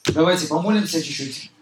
Давайте помолимся чуть-чуть.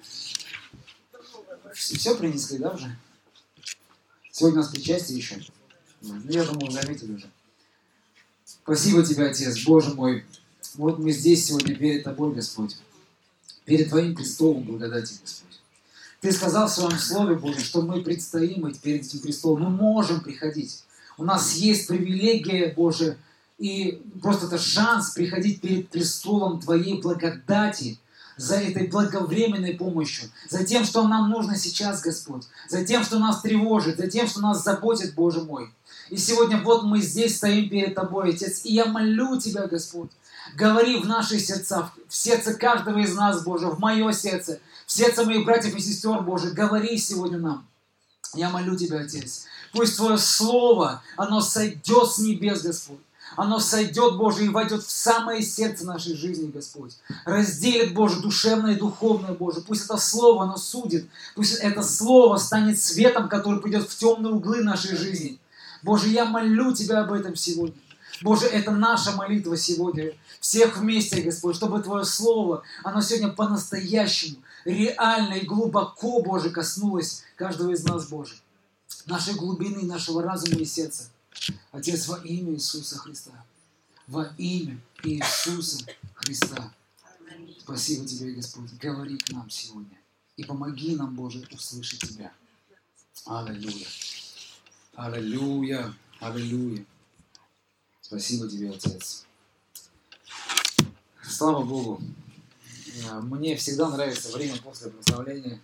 Все принесли, да, уже? Сегодня у нас причастие еще. Ну, я думаю, заметили уже. Спасибо Тебе, Отец, Боже мой. Вот мы здесь сегодня перед Тобой, Господь. Перед Твоим престолом благодати, Господь. Ты сказал в Своем Слове, Боже, что мы предстоим перед этим престолом. Мы можем приходить. У нас есть привилегия, Боже, и просто это шанс приходить перед престолом Твоей благодати, за этой благовременной помощью, за тем, что нам нужно сейчас, Господь, за тем, что нас тревожит, за тем, что нас заботит, Боже мой. И сегодня вот мы здесь стоим перед Тобой, Отец, и я молю Тебя, Господь, говори в наши сердца, в сердце каждого из нас, Боже, в мое сердце, в сердце моих братьев и сестер, Боже, говори сегодня нам. Я молю Тебя, Отец, пусть Твое Слово, оно сойдет с небес, Господь. Оно сойдет, Боже, и войдет в самое сердце нашей жизни, Господь. Разделит, Боже, душевное и духовное, Боже. Пусть это Слово, оно судит. Пусть это Слово станет светом, который придет в темные углы нашей жизни. Боже, я молю Тебя об этом сегодня. Боже, это наша молитва сегодня. Всех вместе, Господь, чтобы Твое Слово, оно сегодня по-настоящему, реально и глубоко, Боже, коснулось каждого из нас, Боже. Нашей глубины, нашего разума и сердца. Отец, во имя Иисуса Христа. Во имя Иисуса Христа. Спасибо Тебе, Господь. Говори к нам сегодня. И помоги нам, Боже, услышать Тебя. Аллилуйя. Аллилуйя. Аллилуйя. Спасибо Тебе, Отец. Слава Богу. Мне всегда нравится время после прославления.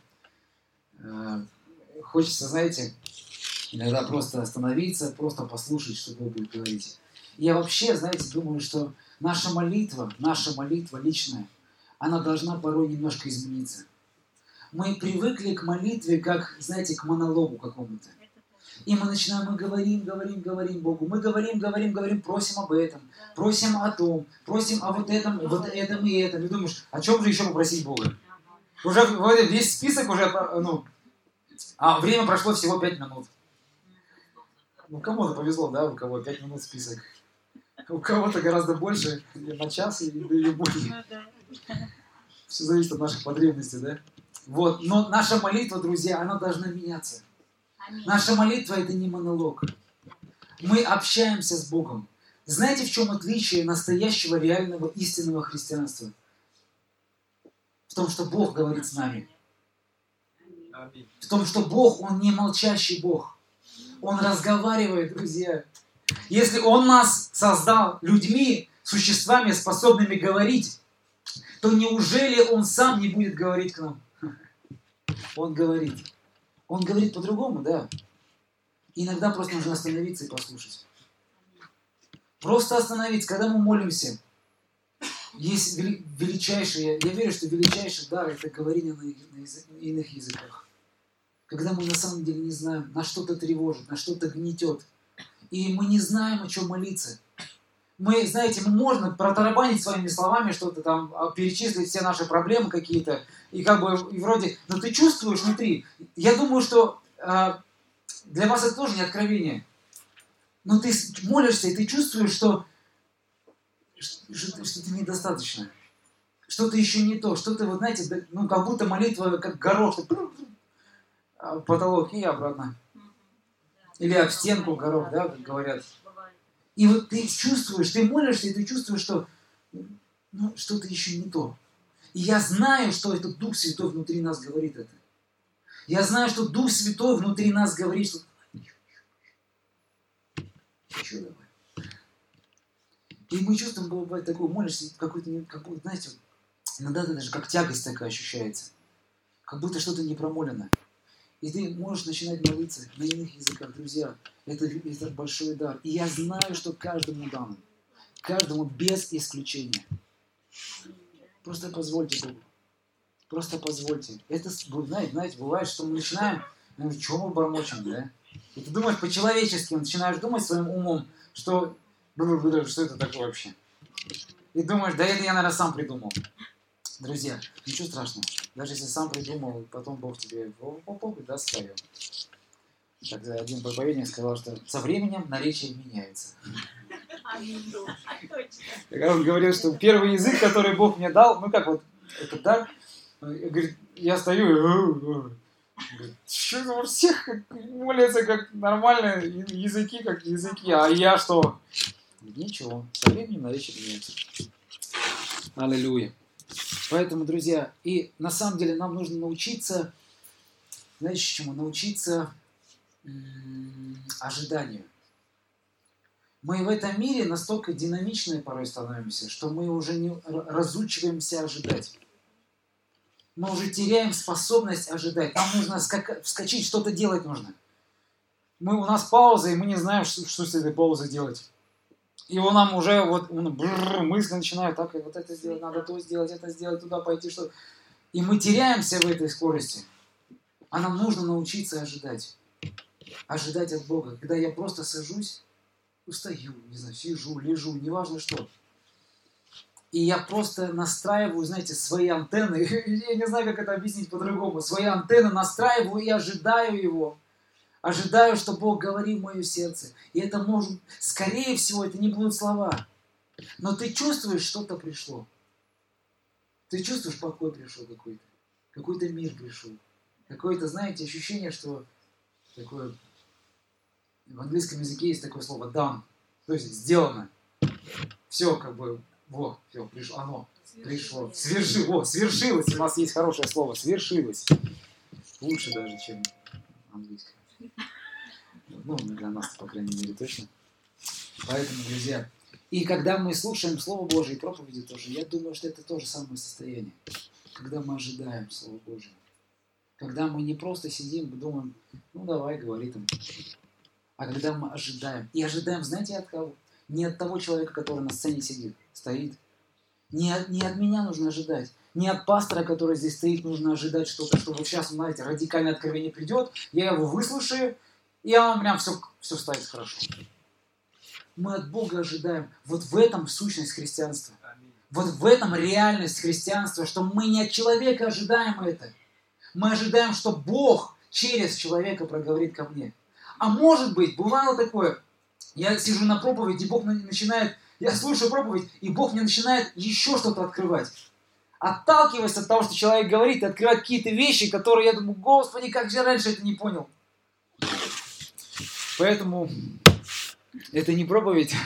Хочется, знаете, иногда просто остановиться, просто послушать, что Бог будет говорить. Я вообще, знаете, думаю, что наша молитва личная, она должна порой немножко измениться. Мы привыкли к молитве, как, знаете, к монологу какому-то. И мы начинаем, мы говорим Богу. Мы говорим, просим об этом, просим о том, просим о вот этом и этом. И думаешь, о чем же еще попросить Бога? Уже весь список уже, а время прошло всего 5 минут. Ну, кому-то повезло, да, у кого 5 минут список. У кого-то гораздо больше, на час или больше. Все зависит от наших потребностей, да? Вот, но наша молитва, друзья, она должна меняться. Наша молитва – это не монолог. Мы общаемся с Богом. Знаете, в чем отличие настоящего, реального, истинного христианства? В том, что Бог говорит с нами. В том, что Бог, Он не молчащий Бог. Он разговаривает, друзья. Если Он нас создал людьми, существами, способными говорить, то неужели Он сам не будет говорить к нам? Он говорит. Он говорит по-другому, да. Иногда просто нужно остановиться и послушать. Просто остановиться. Когда мы молимся, есть величайший, я верю, что величайший дар – это говорение на иных языках. Когда мы на самом деле не знаем, нас что-то тревожит, нас что-то гнетет. И мы не знаем, о чем молиться. Мы, знаете, можно протарабанить своими словами что-то там, перечислить все наши проблемы какие-то, и как бы, и вроде, но ты чувствуешь внутри. Я думаю, что для вас это тоже не откровение. Но ты молишься, и ты чувствуешь, что что-то недостаточно. Что-то еще не то. Что-то, вот знаете, как будто молитва, как горох, потолок и обратно. Или об стенку горох, да, как говорят. И вот ты чувствуешь, ты молишься, и ты чувствуешь, что что-то еще не то. И я знаю, что этот Дух Святой внутри нас говорит это. Я знаю, что Дух Святой внутри нас говорит, что еще давай. И мы чувствуем, бывает такое, молишься, какой-то, знаете, иногда даже как тягость такая ощущается. Как будто что-то не промолено. И ты можешь начинать молиться на иных языках, друзья. Это большой дар. И я знаю, что каждому дано. Каждому без исключения. Просто позвольте Богу. Просто позвольте. Это, знаете, бывает, что мы начинаем, что мы бормочем, да? И ты думаешь по-человечески, начинаешь думать своим умом, что это такое вообще? И думаешь, да это я, наверное, сам придумал. Друзья, ничего страшного. Даже если сам придумал, потом Бог тебе даст свое. Тогда один проповедник сказал, что со временем наречие меняется. Он говорил, что первый язык, который Бог мне дал, этот дар. Говорит, я стою и... Говорит, что у всех молятся как нормальные языки, как языки, а я что? Ничего, со временем навечно меняется. Аллилуйя. Поэтому, друзья, и на самом деле нам нужно научиться, знаете чему? Научиться ожиданию. Мы в этом мире настолько динамичные порой становимся, что мы уже не разучиваемся ожидать. Мы уже теряем способность ожидать. Нам нужно вскочить, что-то делать нужно. У нас пауза, и мы не знаем, что с этой паузой делать. И он нам уже мысли начинают, так, вот это сделать, надо то сделать, это сделать, туда пойти, что. И мы теряемся в этой скорости. А нам нужно научиться ожидать. Ожидать от Бога. Когда я просто сажусь, устаю, не знаю, сижу, лежу, неважно что. И я просто настраиваю, знаете, свои антенны. Я не знаю, как это объяснить по-другому. Свои антенны настраиваю и ожидаю его. Ожидаю, что Бог говорит в мое сердце. И это может, скорее всего, это не будут слова. Но ты чувствуешь, что-то пришло. Ты чувствуешь, покой пришел какой-то. Какой-то мир пришел. Какое-то, знаете, ощущение, что такое... В английском языке есть такое слово done. То есть сделано. Все как бы... все, пришло, оно пришло. Свершилось. У нас есть хорошее слово. Свершилось. Лучше даже, чем английское. Ну, для нас, по крайней мере, точно. Поэтому, друзья, и когда мы слушаем Слово Божие и проповеди тоже, я думаю, что это то же самое состояние. Когда мы ожидаем Слово Божие. Когда мы не просто сидим и думаем, ну давай, говори там. А когда мы ожидаем. И ожидаем, знаете, от кого? Не от того человека, который на сцене стоит. Не от меня нужно ожидать. Не от пастора, который здесь стоит, нужно ожидать что-то, что вот сейчас, знаете, радикальное откровение придет, я его выслушаю, и он прям все ставит хорошо. Мы от Бога ожидаем. Вот в этом сущность христианства. Вот в этом реальность христианства, что мы не от человека ожидаем это. Мы ожидаем, что Бог через человека проговорит ко мне. А может быть, бывало такое, я сижу на проповеди, Бог начинает, я слушаю проповедь, и Бог мне начинает еще что-то открывать. Отталкиваясь от того, что человек говорит, и открывать какие-то вещи, которые я думаю, Господи, как же я раньше это не понял. Поэтому это не проповедь,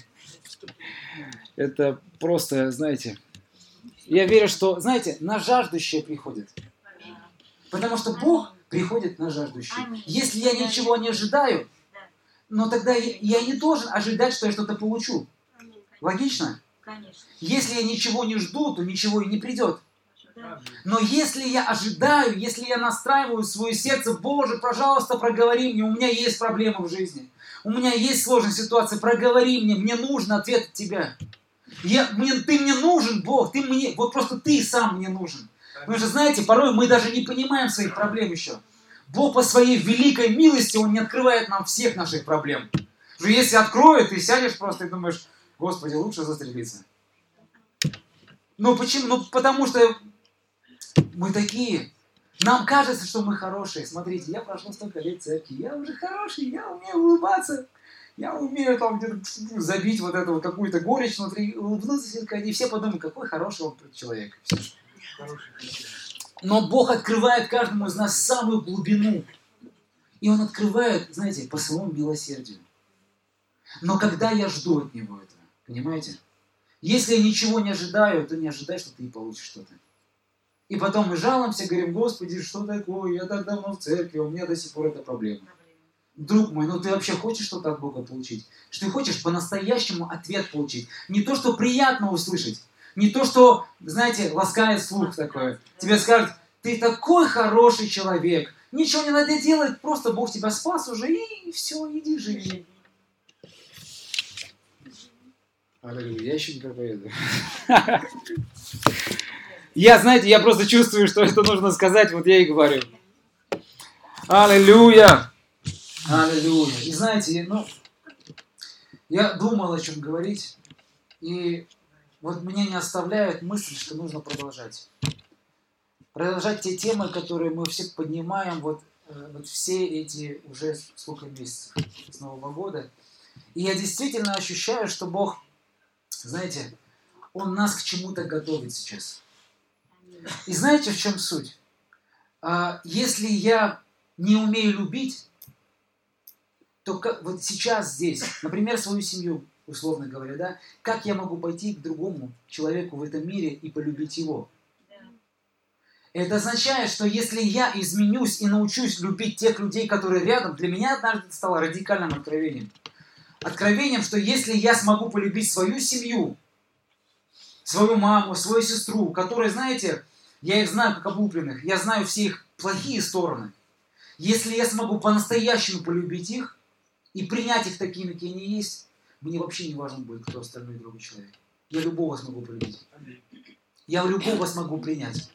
это просто, знаете, я верю, что, знаете, на жаждущие приходит. Потому что Бог приходит на жаждущие. Если я ничего не ожидаю, но тогда я не должен ожидать, что я что-то получу. Логично? Конечно. Если я ничего не жду, то ничего и не придет. Но если я ожидаю, если я настраиваю свое сердце, Боже, пожалуйста, проговори мне, у меня есть проблемы в жизни, у меня есть сложная ситуация, проговори мне нужен ответ от Тебя. Ты мне нужен, Бог, вот просто Ты сам мне нужен. Потому что, знаете, порой мы даже не понимаем своих проблем еще. Бог по своей великой милости, Он не открывает нам всех наших проблем. Что если откроет, ты сядешь просто и думаешь, Господи, лучше застрелиться. Ну почему? Ну потому что мы такие. Нам кажется, что мы хорошие. Смотрите, я прошел столько лет церкви, я уже хороший, я умею улыбаться. Я умею там где-то забить вот эту вот какую-то горечь внутри, улыбнуться слегка, и все подумают, какой хороший он человек. Но Бог открывает каждому из нас самую глубину. И Он открывает, знаете, по своему милосердию. Но когда я жду от Него этого, понимаете? Если я ничего не ожидаю, то не ожидай, что ты и получишь что-то. И потом мы жалуемся, говорим, Господи, что такое? Я так давно в церкви, у меня до сих пор эта проблема. Друг мой, ну ты вообще хочешь что-то от Бога получить? Что ты хочешь по-настоящему ответ получить? Не то, что приятно услышать. Не то, что, знаете, ласкает слух такое. Тебе скажут, ты такой хороший человек. Ничего не надо делать, просто Бог тебя спас уже, и все, иди живи. Аллилуйя, я еще не проповедую. Я просто чувствую, что это нужно сказать, вот я и говорю. Аллилуйя! Аллилуйя! И знаете, я думал, о чем говорить, и вот меня не оставляет мысль, что нужно продолжать. Продолжать те темы, которые мы все поднимаем вот все эти уже сколько месяцев с Нового года. И я действительно ощущаю, что Бог, знаете, Он нас к чему-то готовит сейчас. И знаете, в чем суть? Если я не умею любить, то вот сейчас здесь, например, свою семью, условно говоря, да, как я могу пойти к другому человеку в этом мире и полюбить его? Это означает, что если я изменюсь и научусь любить тех людей, которые рядом, для меня однажды это стало радикальным откровением. Откровением, что если я смогу полюбить свою семью, свою маму, свою сестру, которые, знаете, я их знаю как облупленных, я знаю все их плохие стороны. Если я смогу по-настоящему полюбить их и принять их такими, какие они есть, мне вообще не важно будет, кто остальной другой человек. Я любого смогу полюбить. Я любого смогу принять.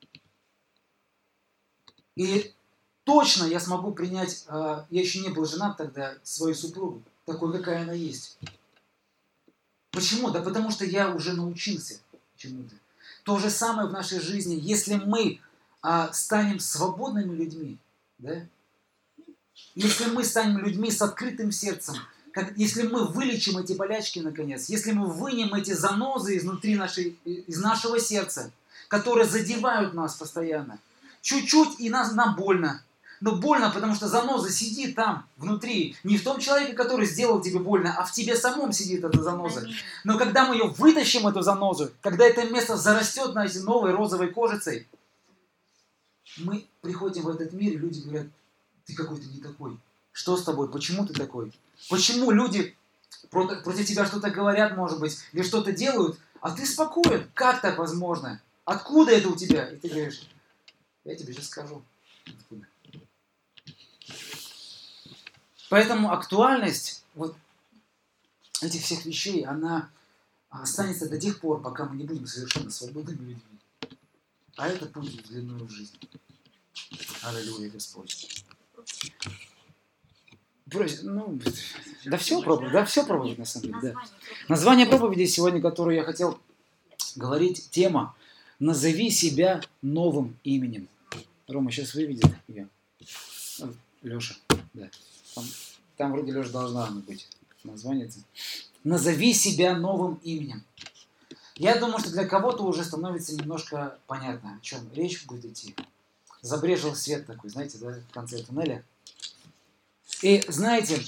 И точно я смогу принять, я еще не был женат тогда, свою супругу, такой, какая она есть. Почему? Да потому что я уже научился чему-то. То же самое в нашей жизни, если мы станем свободными людьми, да? Если мы станем людьми с открытым сердцем, если мы вылечим эти болячки наконец, если мы вынем эти занозы из нашего сердца, которые задевают нас постоянно, чуть-чуть и нам больно. Но больно, потому что заноза сидит там, внутри. Не в том человеке, который сделал тебе больно, а в тебе самом сидит эта заноза. Но когда мы ее вытащим, эту занозу, когда это место зарастет, знаете, новой розовой кожицей, мы приходим в этот мир, и люди говорят: ты какой-то не такой. Что с тобой? Почему ты такой? Почему люди против тебя что-то говорят, может быть, или что-то делают, а ты спокоен? Как так возможно? Откуда это у тебя? И ты говоришь: я тебе сейчас скажу. Откуда. Поэтому актуальность вот этих всех вещей, она останется до тех пор, пока мы не будем совершенно свободными людьми. А это путь в длинную жизнь. Аллилуйя, Господь. Да все проповедь на самом деле. Да. Название проповеди сегодня, которую я хотел говорить, тема «Назови себя новым именем». Рома сейчас выведет ее. Леша, да. Там вроде Леша должна она быть. Название. «Назови себя новым именем». Я думаю, что для кого-то уже становится немножко понятно, о чем речь будет идти. Забрежил свет такой, знаете, да, в конце туннеля. И знаете,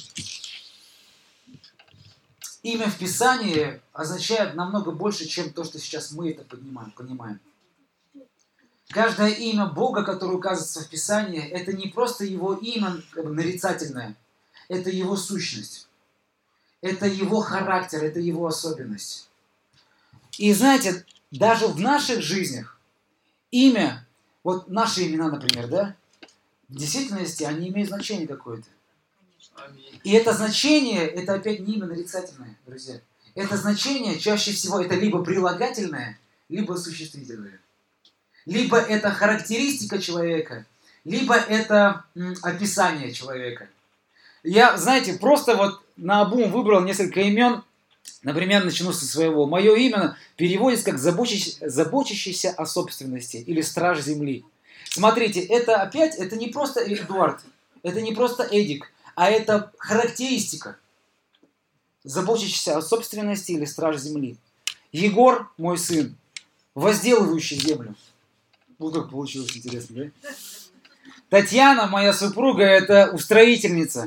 имя в Писании означает намного больше, чем то, что сейчас мы это понимаем. Каждое имя Бога, которое указывается в Писании, это не просто его имя нарицательное, это его сущность, это его характер, это его особенность. И знаете, даже в наших жизнях имя, вот наши имена, например, да, в действительности они имеют значение какое-то. И это значение, это опять не имя нарицательное, друзья. Это значение чаще всего это либо прилагательное, либо существительное. Либо это характеристика человека, либо это описание человека. Я, знаете, просто вот наобум выбрал несколько имен. Например, начну со своего. Мое имя переводится как «заботящийся о собственности» или «страж земли». Смотрите, это не просто Эдуард, это не просто Эдик, а это характеристика. Заботящийся о собственности или страж земли. Егор, мой сын, возделывающий землю. Вот как получилось интересно, да? Татьяна, моя супруга, это устроительница.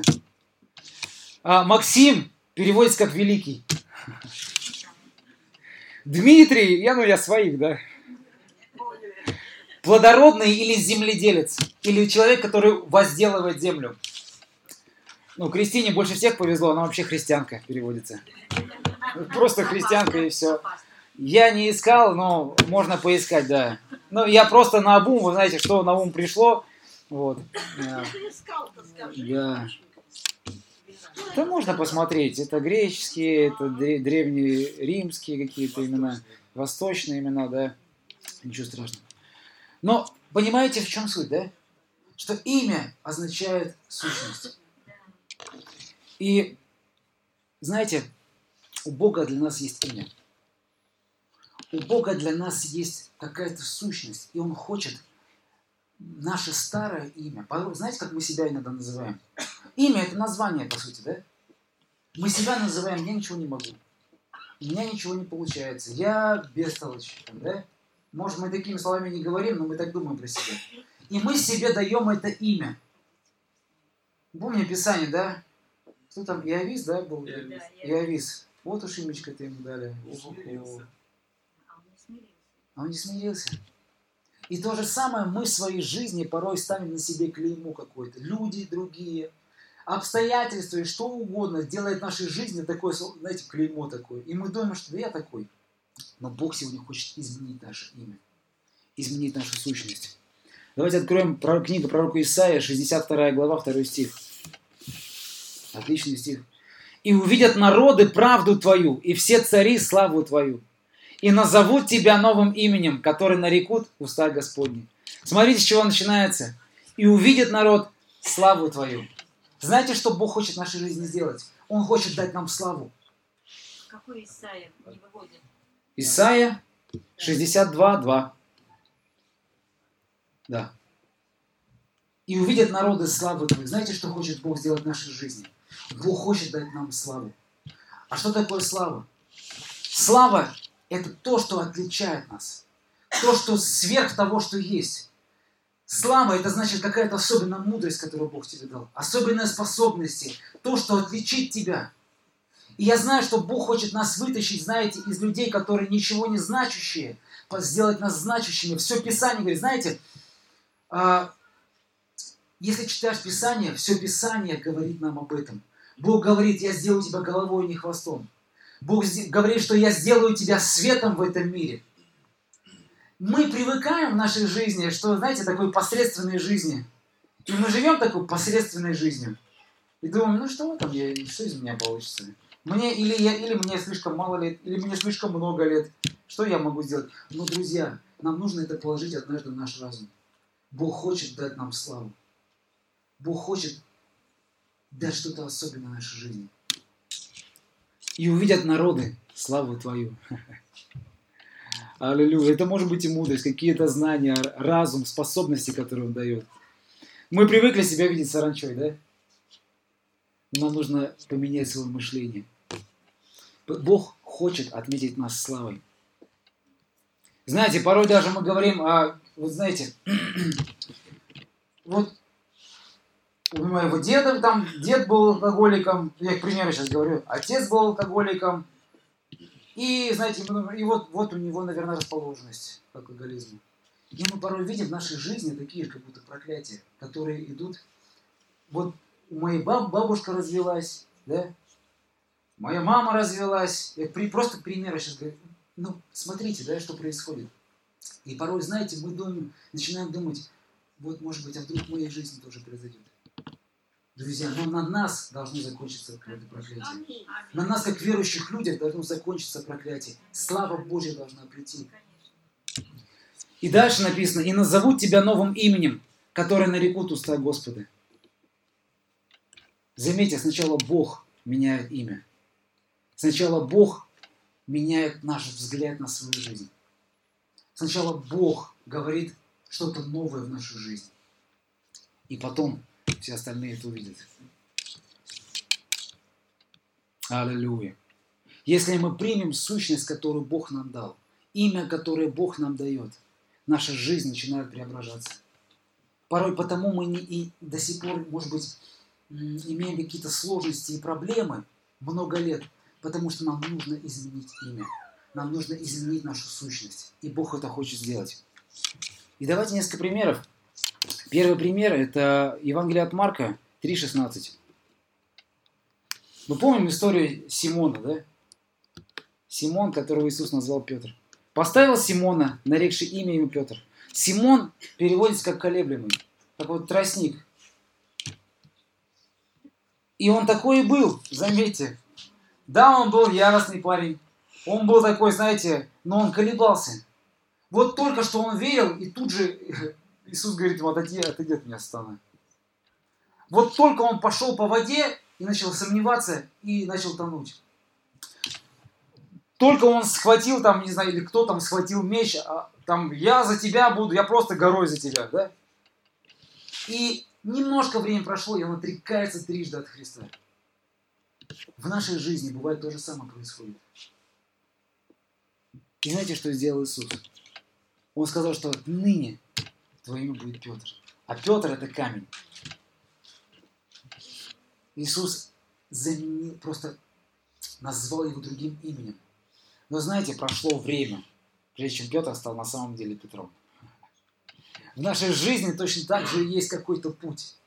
Максим переводится как великий. Дмитрий, я своих, да. Плодородный или земледелец. Или человек, который возделывает землю. Кристине больше всех повезло, она вообще христианка переводится. Просто христианка и все. Я не искал, но можно поискать, да. Я просто наобум, вы знаете, что на ум пришло. Вот. Да. Да можно посмотреть. Это греческие, это древние римские какие-то имена, восточные имена, да. Ничего страшного. Но понимаете, в чем суть, да? Что имя означает сущность. И, знаете, у Бога для нас есть имя. У Бога для нас есть какая-то сущность, и Он хочет наше старое имя. Знаете, как мы себя иногда называем? Имя – это название, по сути, да? Мы себя называем «я ничего не могу», «у меня ничего не получается», «я бестолочь», да? Может, мы такими словами не говорим, но мы так думаем про себя. И мы себе даем это имя. Помню Писание, да? Кто там? Иовис, да, был? Иовис. Вот уж имечко-то ему дали. А он не смирился. И то же самое мы в своей жизни порой ставим на себе клеймо какое-то. Люди другие, обстоятельства и что угодно делает в нашей жизни такое, знаете, клеймо такое. И мы думаем, что да я такой. Но Бог сегодня хочет изменить наше имя. Изменить нашу сущность. Давайте откроем книгу пророка Исаия, 62 глава, 2 стих. Отличный стих. «И увидят народы правду Твою, и все цари славу Твою, и назовут Тебя новым именем, который нарекут уста Господни». Смотрите, с чего начинается. «И увидит народ славу Твою». Знаете, что Бог хочет в нашей жизни сделать? Он хочет дать нам славу. Какой Исаия не выводит? Исаия 62:2. Да. «И увидят народы славу Твою». Знаете, что хочет Бог сделать в нашей жизни? Бог хочет дать нам славу. А что такое слава? Слава – это то, что отличает нас. То, что сверх того, что есть. Слава – это значит какая-то особенная мудрость, которую Бог тебе дал. Особенные способности. То, что отличит тебя. И я знаю, что Бог хочет нас вытащить, знаете, из людей, которые ничего не значащие, сделать нас значащими. Все Писание говорит, знаете, если читаешь Писание, все Писание говорит нам об этом. Бог говорит, я сделаю тебя головой, не хвостом. Бог говорит, что я сделаю тебя светом в этом мире. Мы привыкаем в нашей жизни, что, знаете, такой посредственной жизни. И мы живем такой посредственной жизнью. И думаем, ну что там, что из меня получится? Или мне слишком мало лет, или мне слишком много лет. Что я могу сделать? Но, друзья, нам нужно это положить однажды в наш разум. Бог хочет дать нам славу. Бог хочет дать что-то особенное в нашей жизни. «И увидят народы славу Твою». Аллилуйя. Это может быть и мудрость, какие-то знания, разум, способности, которые Он дает. Мы привыкли себя видеть саранчой, да? Нам нужно поменять свое мышление. Бог хочет отметить нас славой. Знаете, порой даже мы говорим, вот знаете, вот у моего деда, там, дед был алкоголиком, я к примеру сейчас говорю, отец был алкоголиком, и, знаете, и вот у него, наверное, расположенность к алкоголизму. И мы порой видим в нашей жизни такие как будто проклятия, которые идут. Вот у моей бабушка развелась, да, моя мама развелась. Я просто к примеру сейчас говорю. Ну, смотрите, да, что происходит. И порой, знаете, мы начинаем думать, вот, может быть, а вдруг в моей жизни тоже произойдет. Друзья, но на нас должно закончиться это проклятие. На нас, как верующих людях, должно закончиться проклятие. Слава Божья должна прийти. И дальше написано, и назовут тебя новым именем, которое нарекут уста Господа. Заметьте, сначала Бог меняет имя. Сначала Бог меняет наш взгляд на свою жизнь. Сначала Бог говорит что-то новое в нашу жизнь. И потом все остальные это увидят. Аллилуйя. Если мы примем сущность, которую Бог нам дал, имя, которое Бог нам дает, наша жизнь начинает преображаться. Порой потому мы и до сих пор, может быть, имеем какие-то сложности и проблемы много лет, потому что нам нужно изменить имя. Нам нужно изменить нашу сущность. И Бог это хочет сделать. И давайте несколько примеров. Первый пример – это Евангелие от Марка 3,16. Мы помним историю Симона, да? Симон, которого Иисус назвал Петр. Поставил Симона, нарекший имя ему Петр. Симон переводится как колеблемый, как вот тростник. И он такой и был, заметьте. Да, он был яростный парень. Он был такой, знаете, но он колебался. Вот только что он верил, и тут же Иисус говорит ему, отойди от меня, сатана. Вот только он пошел по воде и начал сомневаться, и начал тонуть. Только он схватил там, не знаю, или кто там схватил меч, там, я за тебя буду, я просто горой за тебя, да? И немножко времени прошло, и он отрекается трижды от Христа. В нашей жизни бывает то же самое происходит. И знаете, что сделал Иисус? Он сказал, что ныне твое имя будет Петр. А Петр это камень. Иисус заменил, просто назвал его другим именем. Но знаете, прошло время, прежде чем Петр стал на самом деле Петром. В нашей жизни точно так же есть какой-то путь.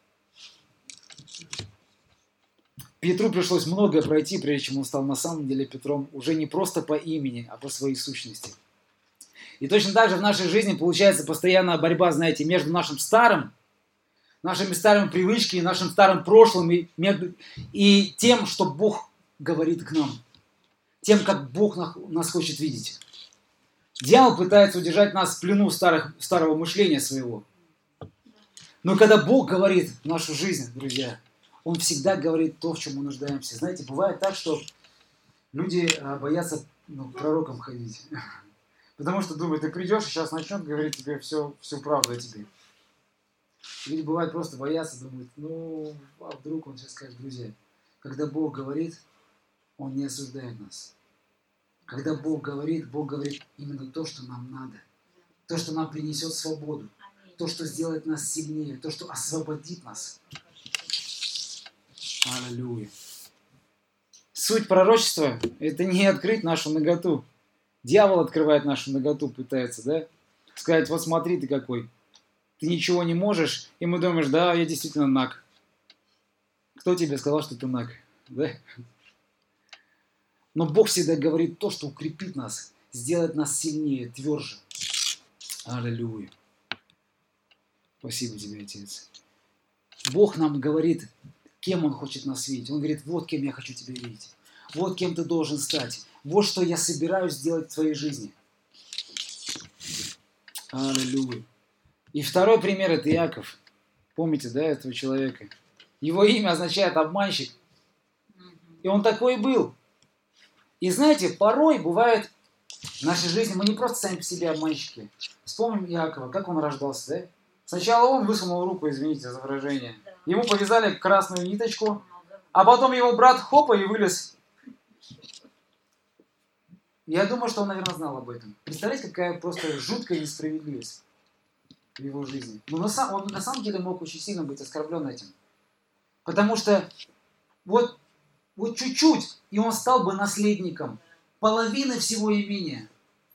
Петру пришлось многое пройти, прежде чем он стал на самом деле Петром, уже не просто по имени, а по своей сущности. И точно так же в нашей жизни получается постоянная борьба, знаете, между нашим старым, нашими старыми привычками, нашим старым прошлым и тем, что Бог говорит к нам. Тем, как Бог нас хочет видеть. Дьявол пытается удержать нас в плену старого мышления своего. Но когда Бог говорит в нашу жизнь, друзья, Он всегда говорит то, в чем мы нуждаемся. Знаете, бывает так, что люди боятся к пророкам ходить. Потому что думают, ты придешь, и сейчас начнет говорить тебе всю правду о тебе. Люди бывают просто боятся, думают, а вдруг он сейчас скажет, друзья, когда Бог говорит, Он не осуждает нас. Когда Бог говорит именно то, что нам надо. То, что нам принесет свободу. То, что сделает нас сильнее. То, что освободит нас. Аллилуйя. Суть пророчества – это не открыть нашу наготу. Дьявол открывает нашу наготу, пытается, да? Сказать, вот смотри ты какой. Ты ничего не можешь. И мы думаешь, да, я действительно наг. Кто тебе сказал, что ты наг? Да? Но Бог всегда говорит то, что укрепит нас, сделает нас сильнее, тверже. Аллилуйя. Спасибо тебе, Отец. Бог нам говорит, кем Он хочет нас видеть. Он говорит, вот кем я хочу тебя видеть. Вот кем ты должен стать. Вот что я собираюсь сделать в твоей жизни. Аллилуйя. И второй пример – это Иаков. Помните, да, этого человека? Его имя означает обманщик. И он такой был. И знаете, порой бывает в нашей жизни, мы не просто сами по себе обманщики. Вспомним Иакова, как он рождался, да? Сначала он высунул руку, извините за выражение. Ему повязали красную ниточку, а потом его брат хопа и вылез. Я думаю, что он, наверное, знал об этом. Представляете, какая просто жуткая несправедливость в его жизни. Но он на самом деле мог очень сильно быть оскорблен этим. Потому что вот чуть-чуть, и он стал бы наследником половины всего имения.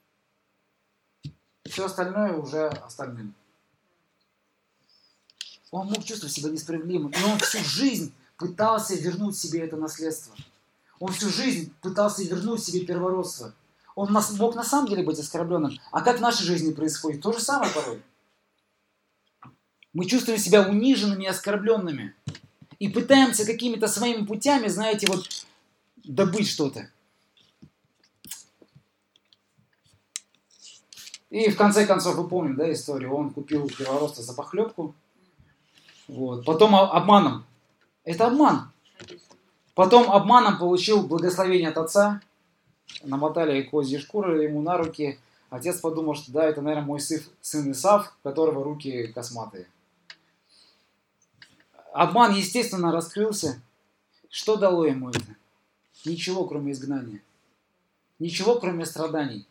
Все остальное уже остальным. Он мог чувствовать себя несправедливым. И он всю жизнь пытался вернуть себе это наследство. Он всю жизнь пытался вернуть себе первородство. Он мог на самом деле быть оскорбленным. А как в нашей жизни происходит? То же самое порой. Мы чувствуем себя униженными и оскорбленными. И пытаемся какими-то своими путями, знаете, вот добыть что-то. И в конце концов, вы помните, да, историю. Он купил первородство за похлебку. Вот. Потом обманом. Это обман. Потом обманом получил благословение от отца. Намотали козьи шкуры ему на руки. Отец подумал, что да, это, наверное, мой сын Исав, у которого руки косматые. Обман, естественно, раскрылся. Что дало ему это? Ничего, кроме изгнания. Ничего, кроме страданий.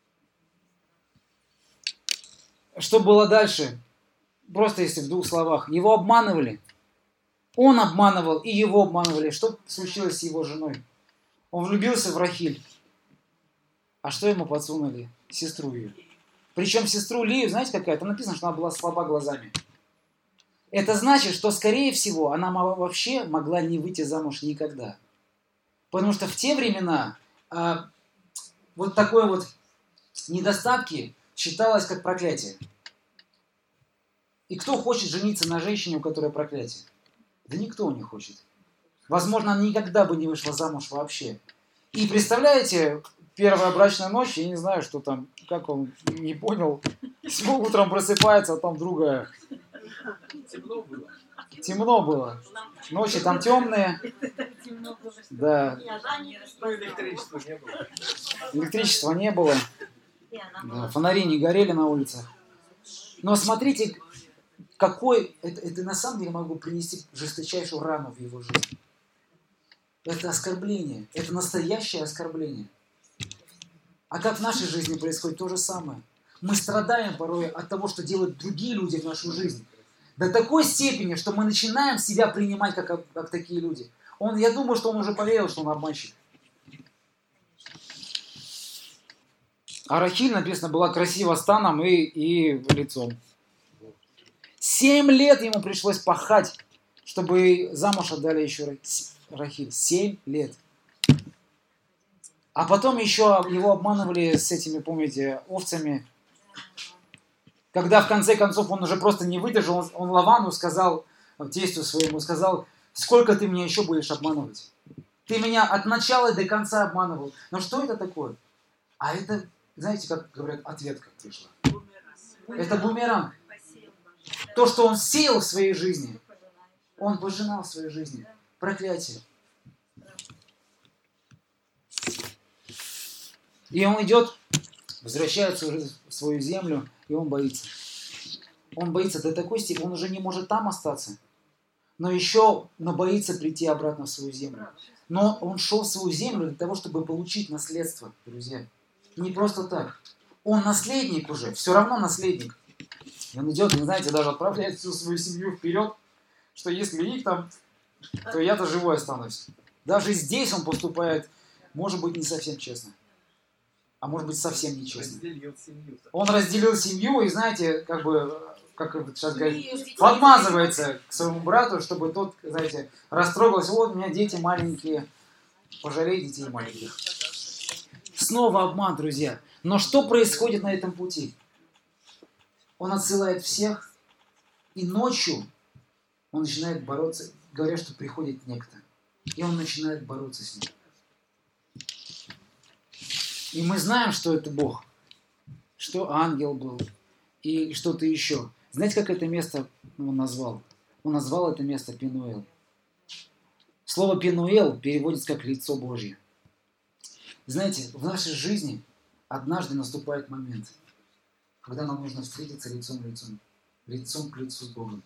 Что было дальше? Просто если в двух словах. Его обманывали. Он обманывал, и его обманывали. Что случилось с его женой? Он влюбился в Рахиль. А что ему подсунули? Сестру ее. Причем сестру Лию, знаете какая? Там написано, что она была слаба глазами. Это значит, что, скорее всего, она вообще могла не выйти замуж никогда. Потому что в те времена вот такое вот недостатки считалось как проклятие. И кто хочет жениться на женщине, у которой проклятие? Да никто не хочет. Возможно, она никогда бы не вышла замуж вообще. И представляете, первая брачная ночь, я не знаю, что там, как он не понял, утром просыпается, а там другая. Темно было. Ночи там темные. Да. Электричества не было. Да, фонари не горели на улицах. Но смотрите, какой... Это на самом деле могло принести жесточайшую рану в его жизнь. Это оскорбление. Это настоящее оскорбление. А как в нашей жизни происходит то же самое. Мы страдаем порой от того, что делают другие люди в нашу жизнь. До такой степени, что мы начинаем себя принимать как такие люди. Я думаю, что он уже поверил, что он обманщик. А Рахиль, написано, была красива станом и лицом. 7 лет ему пришлось пахать, чтобы замуж отдали еще Рахиль. 7 лет. А потом еще его обманывали с этими, помните, овцами. Когда в конце концов он уже просто не выдержал, он Лавану сказал, тестю своему сказал: сколько ты меня еще будешь обманывать? Ты меня от начала до конца обманывал. Но что это такое? А это, знаете, как говорят, ответка пришла. Это бумеранг. То, что он сеял в своей жизни, он пожинал в своей жизни. Проклятие. И он идет, возвращается уже в свою землю, и он боится. Он боится до такой степени, он уже не может там остаться, но боится прийти обратно в свою землю. Но он шел в свою землю для того, чтобы получить наследство, друзья. Не просто так. Он наследник уже, все равно наследник. И он идет, и, знаете, даже отправляет всю свою семью вперед, что если их там, то я-то живой останусь. Даже здесь он поступает, может быть, не совсем честно. А может быть, совсем нечестно. Он разделил семью и, знаете, как сейчас говорят, подмазывается к своему брату, чтобы тот, знаете, растрогался. Вот у меня дети маленькие, пожалей детей маленьких. Снова обман, друзья. Но что происходит на этом пути? Он отсылает всех, и ночью он начинает бороться. Говорят, что приходит некто. И он начинает бороться с ним. И мы знаем, что это Бог, что ангел был и что-то еще. Знаете, как это место он назвал? Он назвал это место Пенуэл. Слово Пенуэл переводится как лицо Божье. Знаете, в нашей жизни однажды наступает момент, когда нам нужно встретиться лицом к лицу с Богом.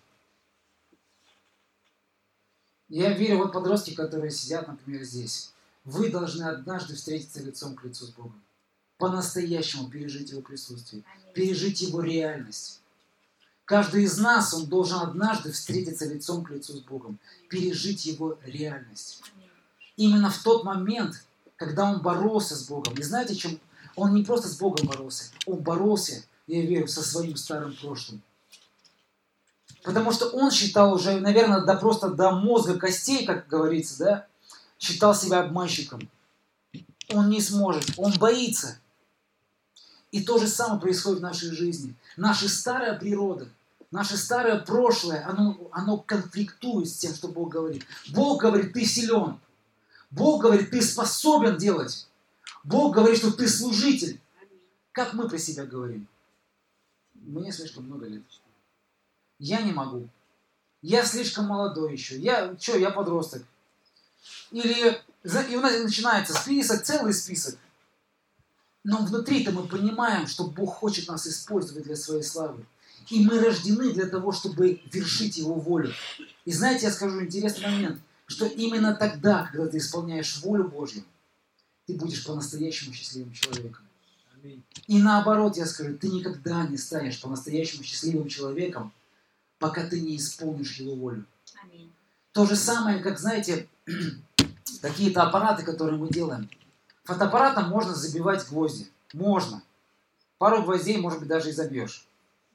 Я верю, вот подростки, которые сидят, например, здесь. Вы должны однажды встретиться лицом к лицу с Богом. По-настоящему пережить Его присутствие. Пережить Его реальность. Каждый из нас, он должен однажды встретиться лицом к лицу с Богом. Пережить Его реальность. Именно в тот момент, когда он боролся с Богом. И знаете, чем? Он не просто с Богом боролся. Он боролся, я верю, со своим старым прошлым. Потому что он считал уже, наверное, просто до мозга костей, как говорится, да? Считал себя обманщиком. Он не сможет, он боится. И то же самое происходит в нашей жизни. Наша старая природа, наше старое прошлое, оно конфликтует с тем, что Бог говорит. Бог говорит, ты силен. Бог говорит, ты способен делать. Бог говорит, что ты служитель. Как мы про себя говорим? Мне слишком много лет. Я не могу. Я слишком молодой еще. Я подросток. И у нас начинается список, целый список. Но внутри-то мы понимаем, что Бог хочет нас использовать для своей славы. И мы рождены для того, чтобы вершить Его волю. И знаете, я скажу интересный момент, что именно тогда, когда ты исполняешь волю Божью, ты будешь по-настоящему счастливым человеком. И наоборот, я скажу, ты никогда не станешь по-настоящему счастливым человеком, пока ты не исполнишь Его волю. То же самое, как, знаете, какие-то аппараты, которые мы делаем. Фотоаппаратом можно забивать гвозди. Можно. Пару гвоздей, может быть, даже и забьешь.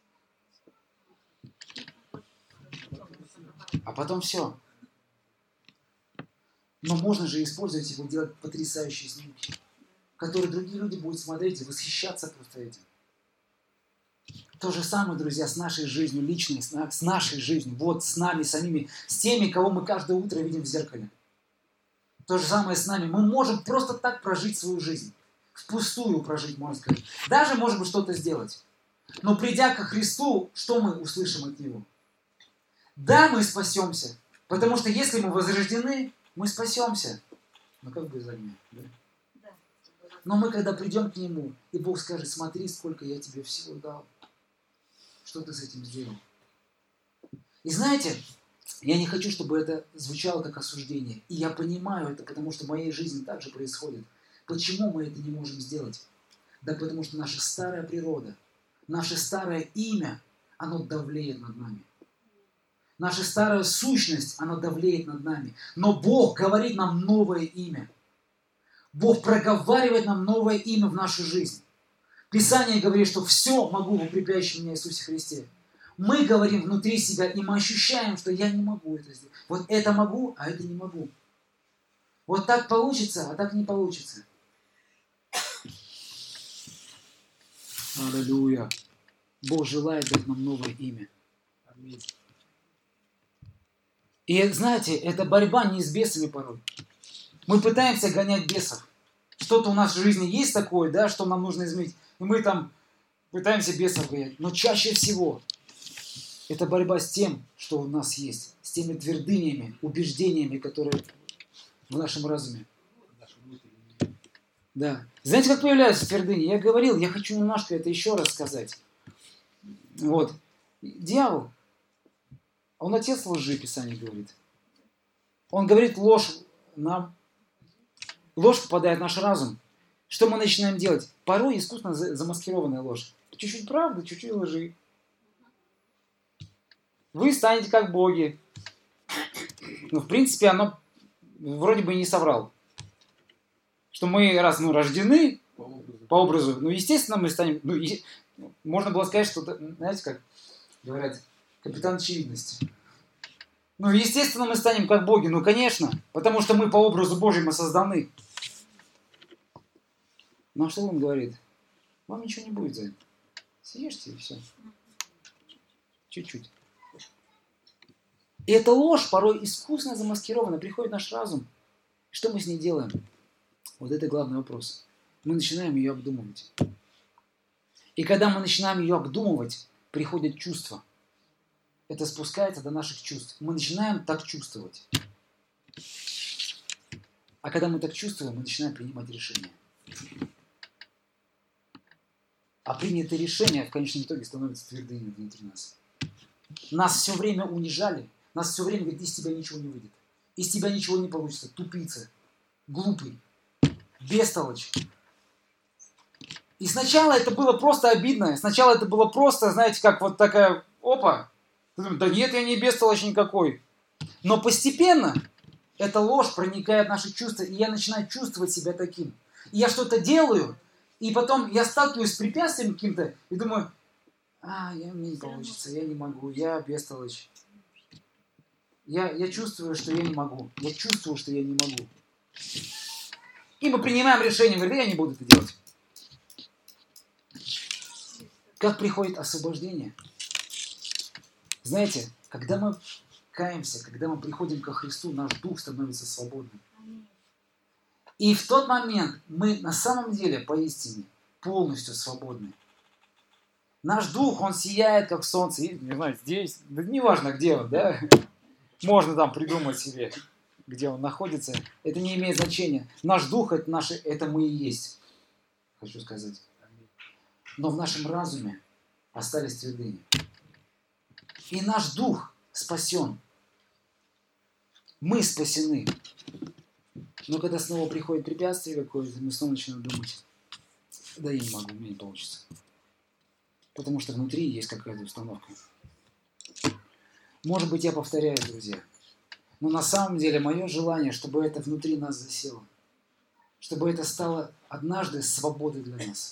А потом все. Но можно же использовать его, делать потрясающие снимки, которые другие люди будут смотреть и восхищаться просто этим. То же самое, друзья, с нашей жизнью личной, с нашей жизнью. Вот с нами самими, с теми, кого мы каждое утро видим в зеркале. То же самое с нами. Мы можем просто так прожить свою жизнь. Впустую прожить, можно сказать. Даже, может быть, что-то сделать. Но придя ко Христу, что мы услышим от Него? Да, мы спасемся. Потому что если мы возрождены, мы спасемся. Но как бы из огня. Да? Но мы, когда придем к Нему, и Бог скажет, смотри, сколько я тебе всего дал. Что ты с этим сделал? И знаете, я не хочу, чтобы это звучало как осуждение. И я понимаю это, потому что в моей жизни так же происходит. Почему мы это не можем сделать? Да потому что наша старая природа, Наше старое имя, оно давлеет над нами. Наша старая сущность, она давлеет над нами. Но Бог говорит нам новое имя. Бог проговаривает нам новое имя в нашу жизнь. Писание говорит, что все могу в укрепляющем меня Иисусе Христе. Мы говорим внутри себя, и мы ощущаем, что я не могу это сделать. Вот это могу, а это не могу. Вот так получится, а так не получится. Аллилуйя. Бог желает дать нам новое имя. Аминь. И знаете, это борьба не с бесами порой. Мы пытаемся гонять бесов. Что-то у нас в жизни есть такое, да, что нам нужно изменить. И мы там пытаемся бесов гонять. Но чаще всего это борьба с тем, что у нас есть. С теми твердынями, убеждениями, которые в нашем разуме. Да. Знаете, как появляются твердыни? Я говорил, я хочу немножко это еще раз сказать. Вот. Дьявол, он отец лжи, Писание говорит. Он говорит ложь нам. Ложь попадает в наш разум. Что мы начинаем делать? Порой искусственно замаскированная ложь. Чуть-чуть правды, чуть-чуть лжи. Вы станете как боги. Ну, в принципе, оно вроде бы не соврал. Что мы, раз мы рождены по образу, ну, естественно, мы станем... Ну, можно было сказать, что, знаете, как говорят, капитан очевидности. Ну, естественно, мы станем как боги. Ну, конечно, потому что мы по образу Божьему созданы. Ну, а что он говорит? Вам ничего не будет за это. Съешьте и все. Чуть-чуть. И эта ложь порой искусно замаскирована, приходит в наш разум. Что мы с ней делаем? Вот это главный вопрос. Мы начинаем ее обдумывать. И когда мы начинаем ее обдумывать, приходят чувства. Это спускается до наших чувств. Мы начинаем так чувствовать. А когда мы так чувствуем, мы начинаем принимать решения. А принятые решения в конечном итоге становятся твердыми внутри нас. Нас все время унижали. Нас все время говорят, из тебя ничего не выйдет. Из тебя ничего не получится. Тупица. Глупый. Бестолочь. И сначала это было просто обидно. Сначала это было просто, знаете, как вот такая, опа. Ты думаешь, да нет, я не бестолочь никакой. Но постепенно эта ложь проникает в наши чувства, и я начинаю чувствовать себя таким. И я что-то делаю, и потом я сталкиваюсь с препятствием каким-то, и думаю, мне не получится, я не могу, я бестолочь. Я чувствую, что я не могу. Я чувствую, что я не могу. И мы принимаем решение, говорим, я не буду это делать. Как приходит освобождение? Знаете, когда мы каемся, когда мы приходим ко Христу, наш дух становится свободным. И в тот момент мы на самом деле поистине полностью свободны. Наш дух, он сияет, как солнце. И, не знаю, здесь, да неважно, где он, да? Можно там придумать себе, где он находится. Это не имеет значения. Наш дух, это мы и есть, хочу сказать. Но в нашем разуме остались твердыни. И наш дух спасен. Мы спасены. Но когда снова приходит препятствие какое-то, мы снова начинаем думать, да я не могу, у меня не получится. Потому что внутри есть какая-то установка. Может быть, я повторяю, друзья. Но на самом деле мое желание, чтобы это внутри нас засело. Чтобы это стало однажды свободой для нас.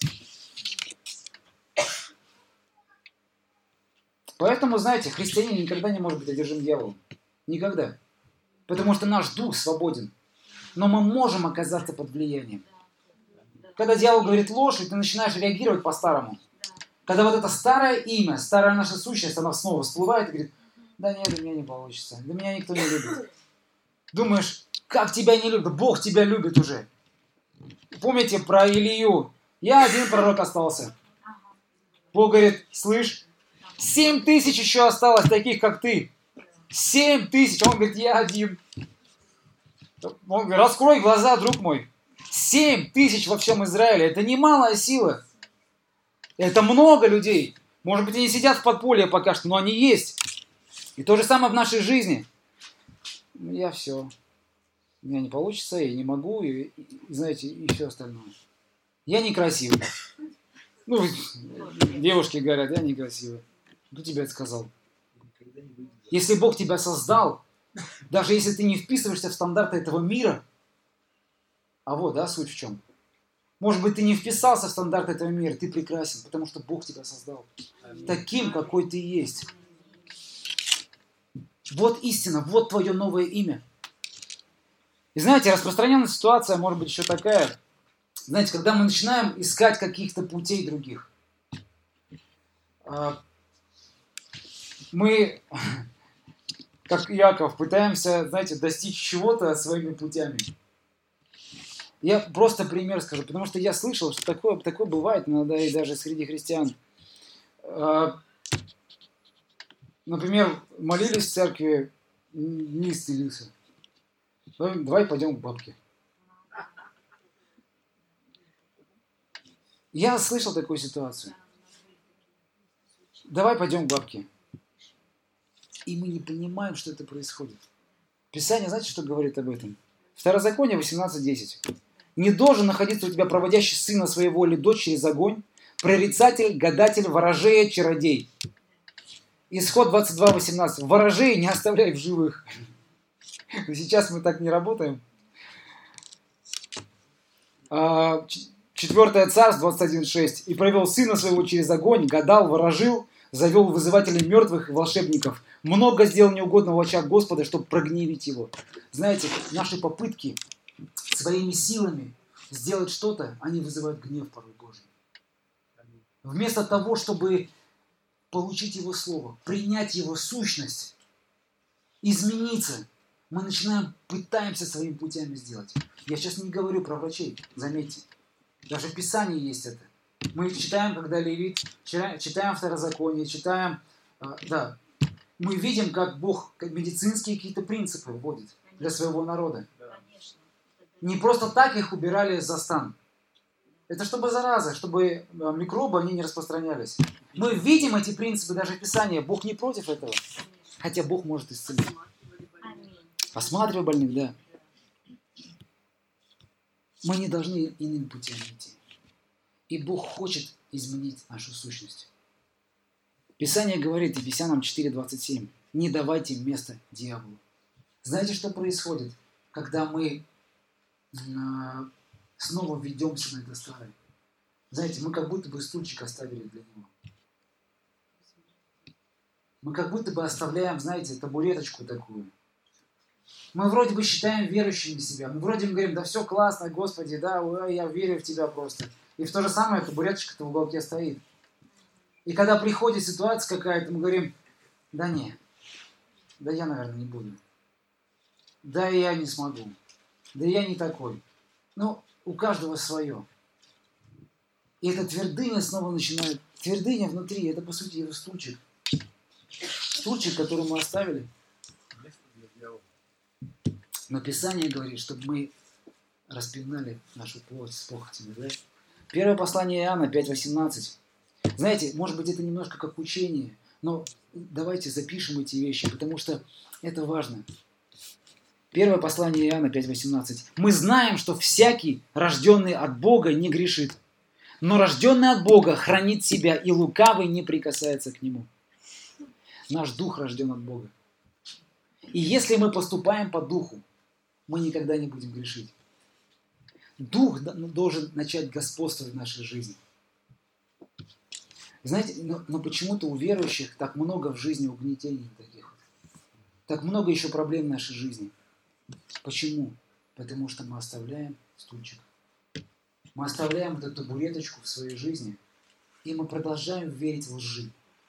Поэтому, знаете, христианин никогда не может быть одержим дьяволом. Никогда. Потому что наш дух свободен. Но мы можем оказаться под влиянием. Когда дьявол говорит ложь, и ты начинаешь реагировать по-старому. Когда вот это старое имя, старая наша сущность, она снова всплывает и говорит, да нет, у меня не получится. Да меня никто не любит. Думаешь, как тебя не любят? Бог тебя любит уже. Помните про Илью? Я один пророк остался. Бог говорит, слышь, 7000 еще осталось таких, как ты. 7000. Он говорит, я один. Он говорит, раскрой глаза, друг мой. 7000 во всем Израиле. Это немалая сила. Это много людей. Может быть, они сидят в подполье пока что, но они есть. И то же самое в нашей жизни. Я все. У меня не получится, я не могу, и знаете, и все остальное. Я некрасивый. Ну, девушки говорят, я некрасивая. Кто тебе это сказал? Если Бог тебя создал, даже если ты не вписываешься в стандарты этого мира, а вот, да, суть в чем. Может быть, ты не вписался в стандарты этого мира, ты прекрасен, потому что Бог тебя создал таким, какой ты есть. Вот истина, вот твое новое имя. И знаете, распространенная ситуация может быть еще такая, знаете, когда мы начинаем искать каких-то путей других. Мы, как Яков, пытаемся, знаете, достичь чего-то своими путями. Я просто пример скажу, потому что я слышал, что такое бывает иногда и даже среди христиан. Например, молились в церкви, не исцелился. Давай пойдем к бабке. Я слышал такую ситуацию. Давай пойдем к бабке. И мы не понимаем, что это происходит. Писание, знаете, что говорит об этом? Второзаконие 18:10. Не должен находиться у тебя проводящий сына своей воли дочь через огонь, прорицатель, гадатель, ворожея, чародей. Исход 22:18. Ворожеи не оставляй в живых. Сейчас мы так не работаем. 4 Царств 21:6. И провел сына своего через огонь, гадал, ворожил, завел вызывателей мертвых и волшебников. Много сделал неугодного в очах Господа, чтобы прогневить его. Знаете, наши попытки своими силами сделать что-то, они вызывают гнев порой Божий. Вместо того, чтобы получить Его Слово, принять Его сущность, измениться, мы пытаемся своими путями сделать. Я сейчас не говорю про врачей, заметьте. Даже в Писании есть это. Мы читаем, когда Левит, читаем Второзаконие, читаем, мы видим, как Бог медицинские какие-то принципы вводит для своего народа. Не просто так их убирали за стан. Это чтобы зараза, чтобы микробы они не распространялись. Мы видим эти принципы даже в Писании. Бог не против этого. Хотя Бог может исцелить. Осматривай больных, да. Мы не должны иным путем идти. И Бог хочет изменить нашу сущность. Писание говорит, Ефесянам 4:27, не давайте место дьяволу. Знаете, что происходит, когда мы снова ведемся на это старое? Знаете, мы как будто бы стульчик оставили для него. Мы как будто бы оставляем, знаете, табуреточку такую. Мы вроде бы считаем верующими себя. Мы вроде бы говорим, да все классно, Господи, да, я верю в Тебя просто. И в то же самое табуреточка-то в уголке стоит. И когда приходит ситуация какая-то, мы говорим, да не, да я, наверное, не буду. Да я не смогу. Да я не такой. Ну, у каждого свое. И эта твердыня снова начинает. Твердыня внутри, это по сути его стульчик. Стульчик, который мы оставили. Но Писание говорит, чтобы мы распинали нашу плоть с похотями. Да? Первое послание Иоанна 5:18. Знаете, может быть, это немножко как учение, но давайте запишем эти вещи, потому что это важно. Первое послание Иоанна 5:18. Мы знаем, что всякий, рожденный от Бога, не грешит, но рожденный от Бога хранит себя, и лукавый не прикасается к нему. Наш дух рожден от Бога. И если мы поступаем по духу, мы никогда не будем грешить. Дух должен начать господствовать в нашей жизни. Знаете, но почему-то у верующих так много в жизни угнетений таких. Так много еще проблем в нашей жизни. Почему? Потому что мы оставляем стульчик. Мы оставляем вот эту табуреточку в своей жизни, и мы продолжаем верить в лжи.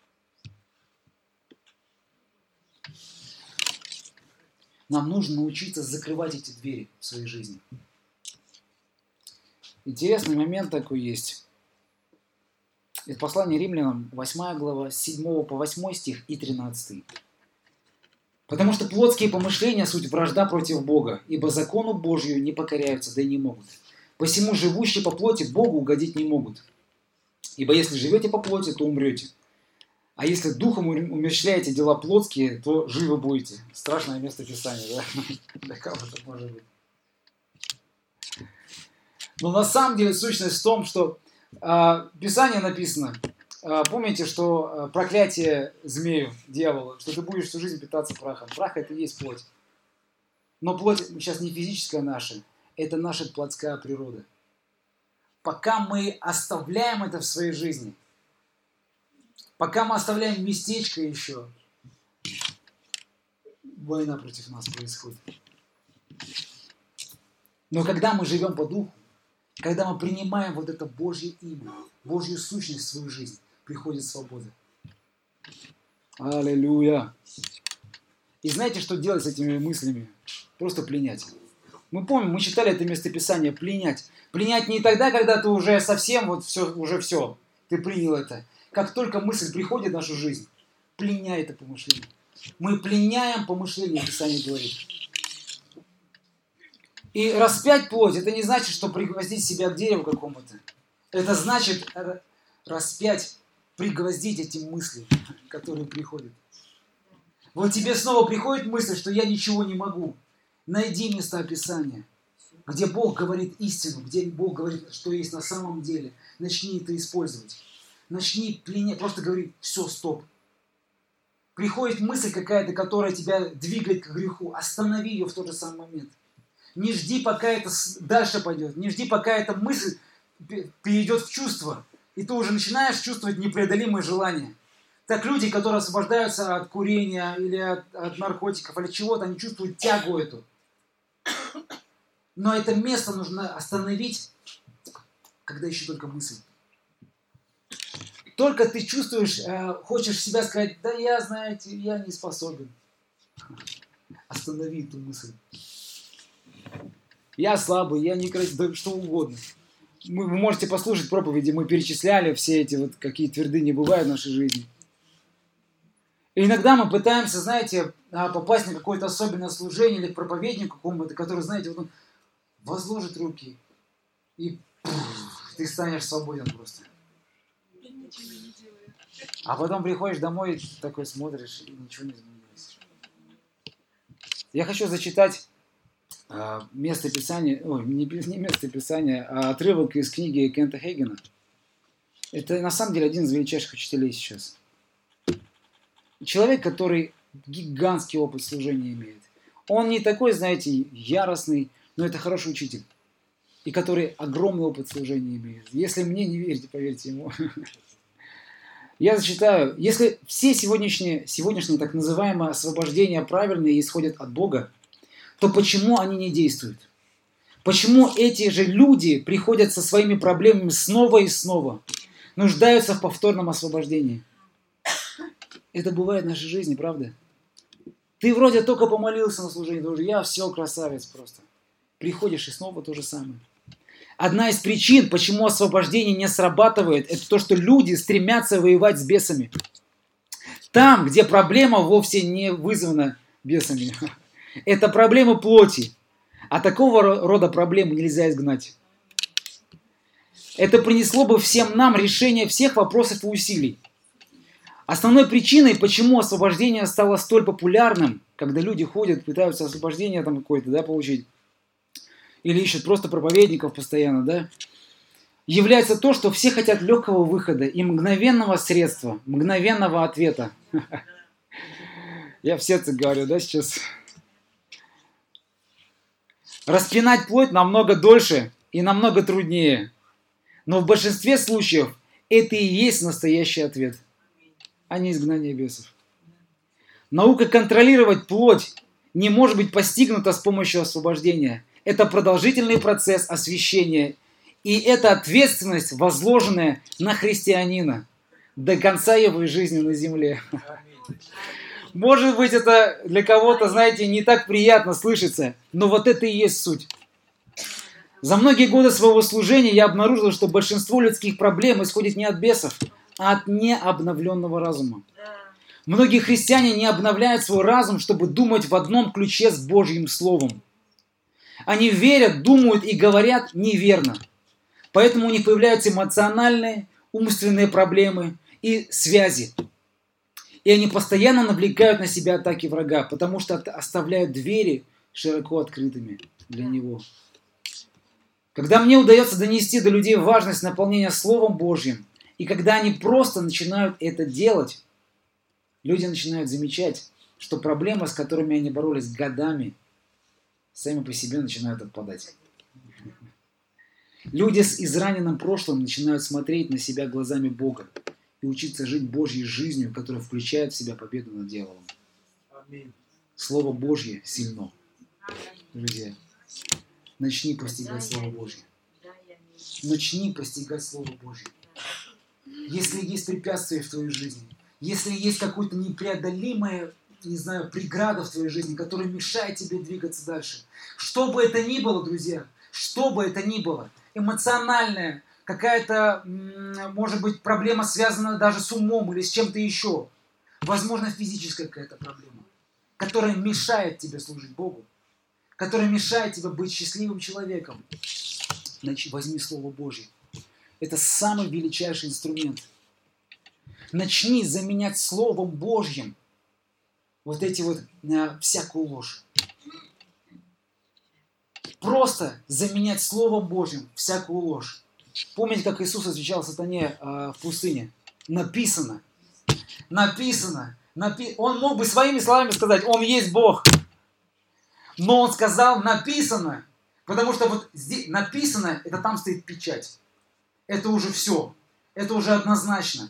Нам нужно научиться закрывать эти двери в своей жизни. Интересный момент такой есть. Это послание Римлянам, 8 глава, с 7 по 8 стих и 13. «Потому что плотские помышления – суть вражда против Бога, ибо закону Божию не покоряются, да и не могут. Посему живущие по плоти Богу угодить не могут. Ибо если живете по плоти, то умрете. А если духом умерщвляете дела плотские, то живы будете». Страшное место Писания, да? Да как это может быть? Но на самом деле сущность в том, что В Писании написано, помните, что проклятие змею, дьявола, что ты будешь всю жизнь питаться прахом. Прах – это и есть плоть. Но плоть сейчас не физическая наша, это наша плотская природа. Пока мы оставляем это в своей жизни, пока мы оставляем местечко еще, война против нас происходит. Но когда мы живем по духу, когда мы принимаем вот это Божье имя, Божью сущность в свою жизнь, приходит свобода. Аллилуйя! И знаете, что делать с этими мыслями? Просто пленять. Мы помним, мы читали это местописание, пленять. Пленять не тогда, когда ты уже совсем, вот все, уже все, ты принял это. Как только мысль приходит в нашу жизнь, пленяй это помышление. Мы пленяем помышление, Писание говорит. И распять плоть, это не значит, что пригвоздить себя к дереву какому-то. Это значит распять, пригвоздить эти мысли, которые приходят. Вот тебе снова приходит мысль, что я ничего не могу. Найди места Писания, где Бог говорит истину, где Бог говорит, что есть на самом деле. Начни это использовать. Начни пленять, просто говори, все, стоп. Приходит мысль какая-то, которая тебя двигает к греху. Останови ее в тот же самый момент. Не жди, пока это дальше пойдет. Не жди, пока эта мысль перейдет в чувство. И ты уже начинаешь чувствовать непреодолимое желание. Так люди, которые освобождаются от курения или от наркотиков или чего-то, они чувствуют тягу эту. Но это место нужно остановить, когда еще только мысль. Только ты чувствуешь, хочешь себя сказать, да я, знаете, я не способен. Останови эту мысль. Я слабый, я некрасивый, да что угодно. Вы можете послушать проповеди, мы перечисляли все эти вот какие твердыни бывают в нашей жизни. И иногда мы пытаемся, знаете, попасть на какое-то особенное служение или к проповеднику какому-то, который, знаете, вот он возложит руки, и ты станешь свободен просто. А потом приходишь домой, такой смотришь, и ничего не изменилось. Я хочу зачитать место Писания, не место Писания, а отрывок из книги Кента Хейгена. Это на самом деле один из величайших учителей сейчас. Человек, который гигантский опыт служения имеет. Он не такой, знаете, яростный, но это хороший учитель. И который огромный опыт служения имеет. Если мне не верите, поверьте ему. Я зачитаю. Если все сегодняшние так называемые освобождения правильные исходят от Бога, то почему они не действуют? Почему эти же люди приходят со своими проблемами снова и снова, нуждаются в повторном освобождении? Это бывает в нашей жизни, правда? Ты вроде только помолился на служении, ты уже, я все, красавец просто. Приходишь и снова то же самое. Одна из причин, почему освобождение не срабатывает, это то, что люди стремятся воевать с бесами. Там, где проблема вовсе не вызвана бесами. Это проблемы плоти. А такого рода проблемы нельзя изгнать. Это принесло бы всем нам решение всех вопросов и усилий. Основной причиной, почему освобождение стало столь популярным, когда люди ходят, пытаются освобождение там какое-то, да, получить, или ищут просто проповедников постоянно, да, является то, что все хотят легкого выхода и мгновенного средства, мгновенного ответа. Я в сердце говорю, да, сейчас. Распинать плоть намного дольше и намного труднее. Но в большинстве случаев это и есть настоящий ответ, а не изгнание бесов. Наука контролировать плоть не может быть постигнута с помощью освобождения. Это продолжительный процесс освящения. И это ответственность, возложенная на христианина до конца его жизни на земле. Может быть, это для кого-то, знаете, не так приятно слышится, но вот это и есть суть. За многие годы своего служения я обнаружил, что большинство людских проблем исходит не от бесов, а от необновленного разума. Многие христиане не обновляют свой разум, чтобы думать в одном ключе с Божьим Словом. Они верят, думают и говорят неверно. Поэтому у них появляются эмоциональные, умственные проблемы и связи. И они постоянно навлекают на себя атаки врага, потому что оставляют двери широко открытыми для него. Когда мне удается донести до людей важность наполнения Словом Божьим, и когда они просто начинают это делать, люди начинают замечать, что проблемы, с которыми они боролись годами, сами по себе начинают отпадать. Люди с израненным прошлым начинают смотреть на себя глазами Бога и учиться жить Божьей жизнью, которая включает в себя победу над дьяволом. Слово Божье сильно. Друзья, начни постигать Слово Божье. Начни постигать Слово Божье. Если есть препятствия в твоей жизни, если есть какое-то непреодолимое, не знаю, преграда в твоей жизни, которая мешает тебе двигаться дальше, что бы это ни было, друзья, что бы это ни было, эмоциональная, какая-то, может быть, проблема, связанная даже с умом или с чем-то еще, возможно, физическая какая-то проблема, которая мешает тебе служить Богу, которая мешает тебе быть счастливым человеком, значит, возьми Слово Божье. Это самый величайший инструмент. Начни заменять Словом Божьим вот эти вот всякую ложь. Просто заменять Словом Божьим всякую ложь. Помните, как Иисус отвечал сатане в пустыне? Написано. Написано. Он мог бы своими словами сказать, Он есть Бог. Но Он сказал, написано. Потому что вот здесь написано, это там стоит печать. Это уже все. Это уже однозначно.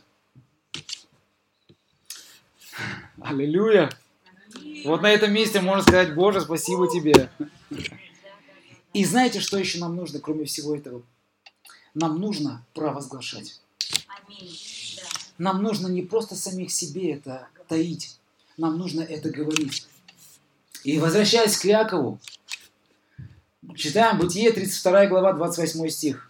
Аллилуйя. Вот на этом месте можно сказать, Боже, спасибо Тебе. И знаете, что еще нам нужно, кроме всего этого? Нам нужно провозглашать. Нам нужно не просто самих себе это таить. Нам нужно это говорить. И возвращаясь к Иакову, читаем Бытие, 32 глава, 28 стих.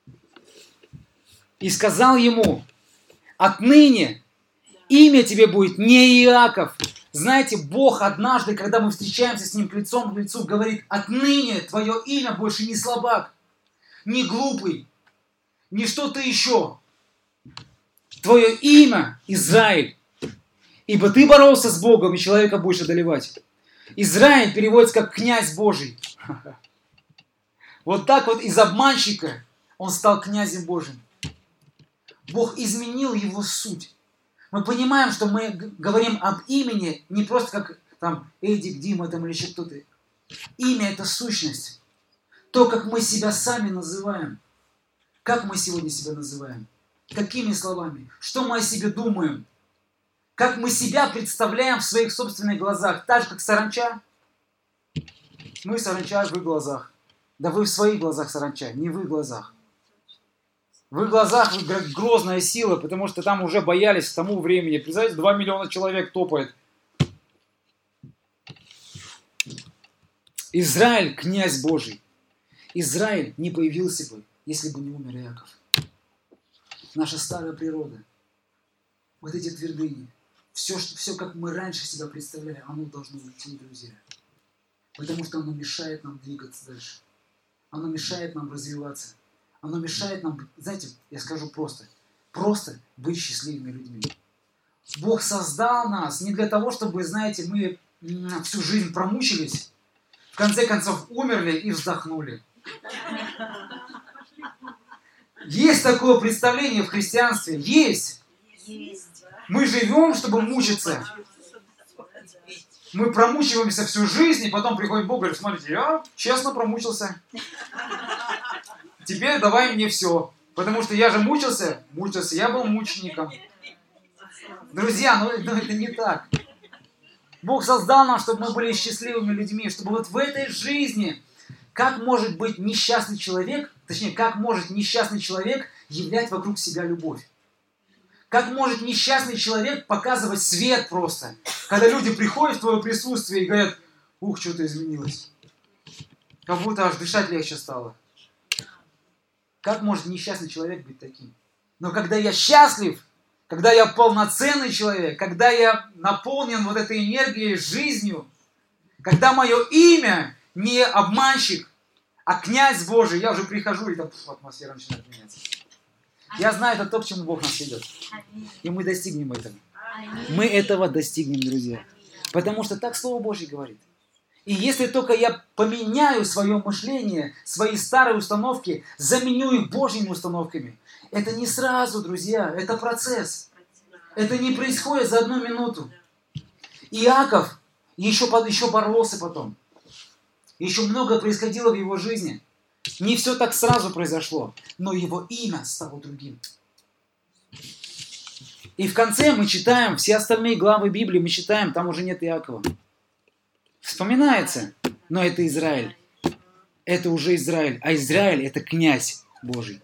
«И сказал ему, отныне имя тебе будет не Иаков». Знаете, Бог однажды, когда мы встречаемся с Ним лицом к лицу, говорит, отныне твое имя больше не слабак, не глупый, не что-то еще. Твое имя Израиль, ибо ты боролся с Богом, и человека будешь одолевать. Израиль переводится как князь Божий. Вот так вот из обманщика он стал князем Божьим. Бог изменил его суть. Мы понимаем, что мы говорим об имени не просто как там Эдик, Дима там, или еще кто-то. Имя – это сущность. То, как мы себя сами называем. Как мы сегодня себя называем? Какими словами? Что мы о себе думаем? Как мы себя представляем в своих собственных глазах? Так же, как саранча. Мы саранча в их глазах. Да вы в своих глазах саранча, не в их глазах. В их глазах вы грозная сила, потому что там уже боялись к тому времени. Представляете, 2 миллиона человек топает. Израиль – князь Божий. Израиль не появился бы, если бы не умер Иаков. Наша старая природа, вот эти твердыни, все, как мы раньше себя представляли, оно должно уйти, друзья. Потому что оно мешает нам двигаться дальше. Оно мешает нам развиваться. Оно мешает нам, знаете, я скажу просто быть счастливыми людьми. Бог создал нас не для того, чтобы, знаете, мы всю жизнь промучились, в конце концов умерли и вздохнули. Есть такое представление в христианстве? Есть. Мы живем, чтобы мучиться. Мы промучиваемся всю жизнь, и потом приходит Бог и говорит, смотрите, я честно промучился. Теперь давай мне все. Потому что я же мучился, я был мучеником. Друзья, но это не так. Бог создал нас, чтобы мы были счастливыми людьми, чтобы вот в этой жизни, как может быть несчастный человек, точнее, как может несчастный человек являть вокруг себя любовь? Как может несчастный человек показывать свет просто, когда люди приходят в твое присутствие и говорят, ух, что-то изменилось. Как будто аж дышать легче стало. Как может несчастный человек быть таким? Но когда я счастлив, когда я полноценный человек, когда я наполнен вот этой энергией, жизнью, когда мое имя не обманщик, а князь Божий, я уже прихожу, и там атмосфера начинает меняться. Я знаю, это то, к чему Бог нас ведет. И мы достигнем этого. Мы этого достигнем, друзья. Потому что так Слово Божье говорит. И если только я поменяю свое мышление, свои старые установки, заменю их Божьими установками, это не сразу, друзья, это процесс. Это не происходит за 1 минуту. Иаков еще боролся потом. Еще многое происходило в его жизни. Не все так сразу произошло, но его имя стало другим. И в конце мы читаем, все остальные главы Библии мы читаем, там уже нет Иакова. Вспоминается, но это Израиль. Это уже Израиль. А Израиль это князь Божий.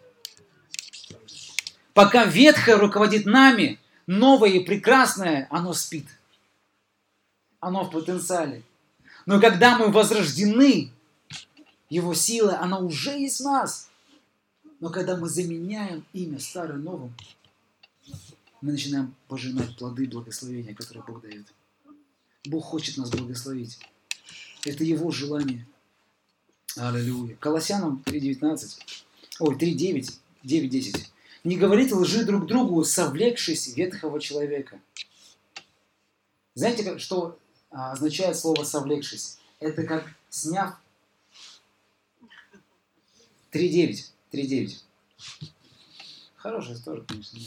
Пока ветхое руководит нами, новое и прекрасное, оно спит. Оно в потенциале. Но когда мы возрождены, его сила, она уже есть в нас. Но когда мы заменяем имя старое новым, мы начинаем пожинать плоды благословения, которые Бог дает. Бог хочет нас благословить. Это Его желание. Аллилуйя. Колоссянам 3:19. 3:9. 9:10. Не говорите лжи друг другу, совлекшись ветхого человека. Знаете, что означает слово «совлекшись»? Это как сняв... 3:9. 3:9. Хорошая история, конечно.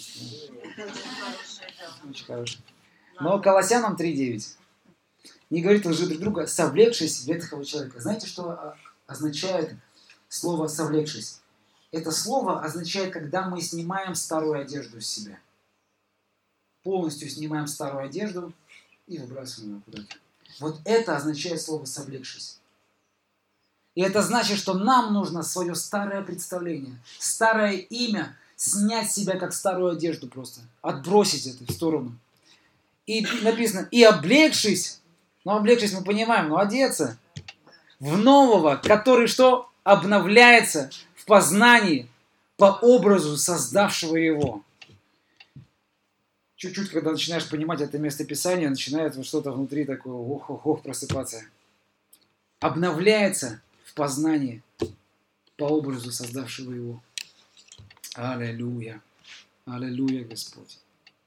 Очень хорошая. Но Колоссянам 3:9. Не говорите лжи друг друга, совлекшись ветхого человека. Знаете, что означает слово «совлекшись»? Это слово означает, когда мы снимаем старую одежду с себя. Полностью снимаем старую одежду и выбрасываем ее куда-то. Вот это означает слово «совлекшись». И это значит, что нам нужно свое старое представление, старое имя снять с себя как старую одежду просто. Отбросить это в сторону. И написано, и облегшись, облегшись мы понимаем, одеться в нового, который что? Обновляется в познании по образу создавшего его. Чуть-чуть, когда начинаешь понимать это местописание, начинает вот что-то внутри такое ох-ох-ох просыпаться. Обновляется в познании по образу создавшего его. Аллилуйя. Аллилуйя, Господь.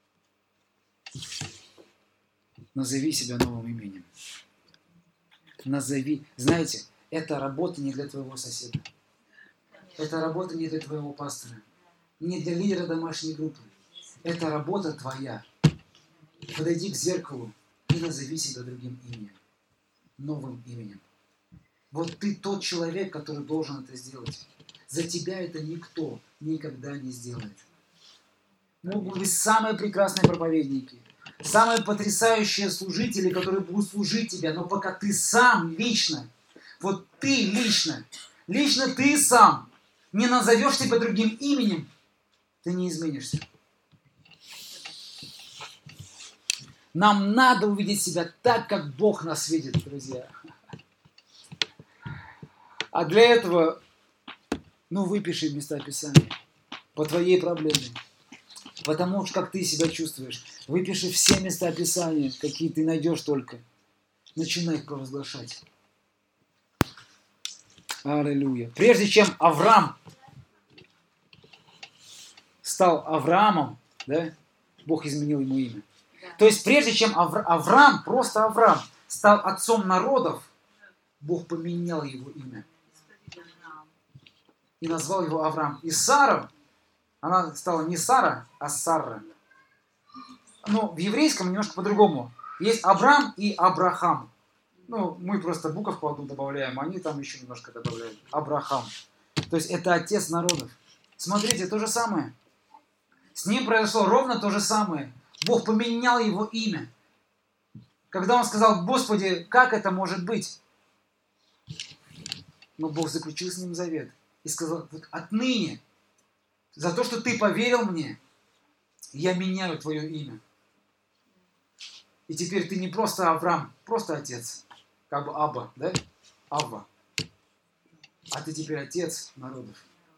Назови себя новым именем. Назови. Знаете, эта работа не для твоего соседа. Это работа не для твоего пастора. Не для лидера домашней группы. Это работа твоя. Подойди к зеркалу и назови себя другим именем. Новым именем. Вот ты тот человек, который должен это сделать. За тебя это никто никогда не сделает. Могут быть самые прекрасные проповедники, самые потрясающие служители, которые будут служить тебе, но пока ты сам лично, вот ты лично ты сам не назовешь себя другим именем, ты не изменишься. Нам надо увидеть себя так, как Бог нас видит, друзья. А для этого, выпиши места Писания по твоей проблеме. Потому что как ты себя чувствуешь. Выпиши все места Писания, какие ты найдешь только. Начинай их провозглашать. Аллилуйя. Прежде чем Авраам стал Авраамом, да, Бог изменил ему имя. То есть прежде чем Авраам, просто Авраам, стал отцом народов, Бог поменял его имя. И назвал его Авраам. И Сара, она стала не Сара, а Сарра. В еврейском немножко по-другому. Есть Авраам и Абрахам. Мы просто буковку одну добавляем, они там еще немножко добавляют. Абрахам. То есть это отец народов. Смотрите, то же самое. С ним произошло ровно то же самое. Бог поменял его имя. Когда он сказал: Господи, как это может быть? Но Бог заключил с ним завет. И сказал: вот отныне, за то, что ты поверил мне, я меняю твое имя. И теперь ты не просто Авраам, просто отец. Как бы Абба, да? Абба. А ты теперь отец народов.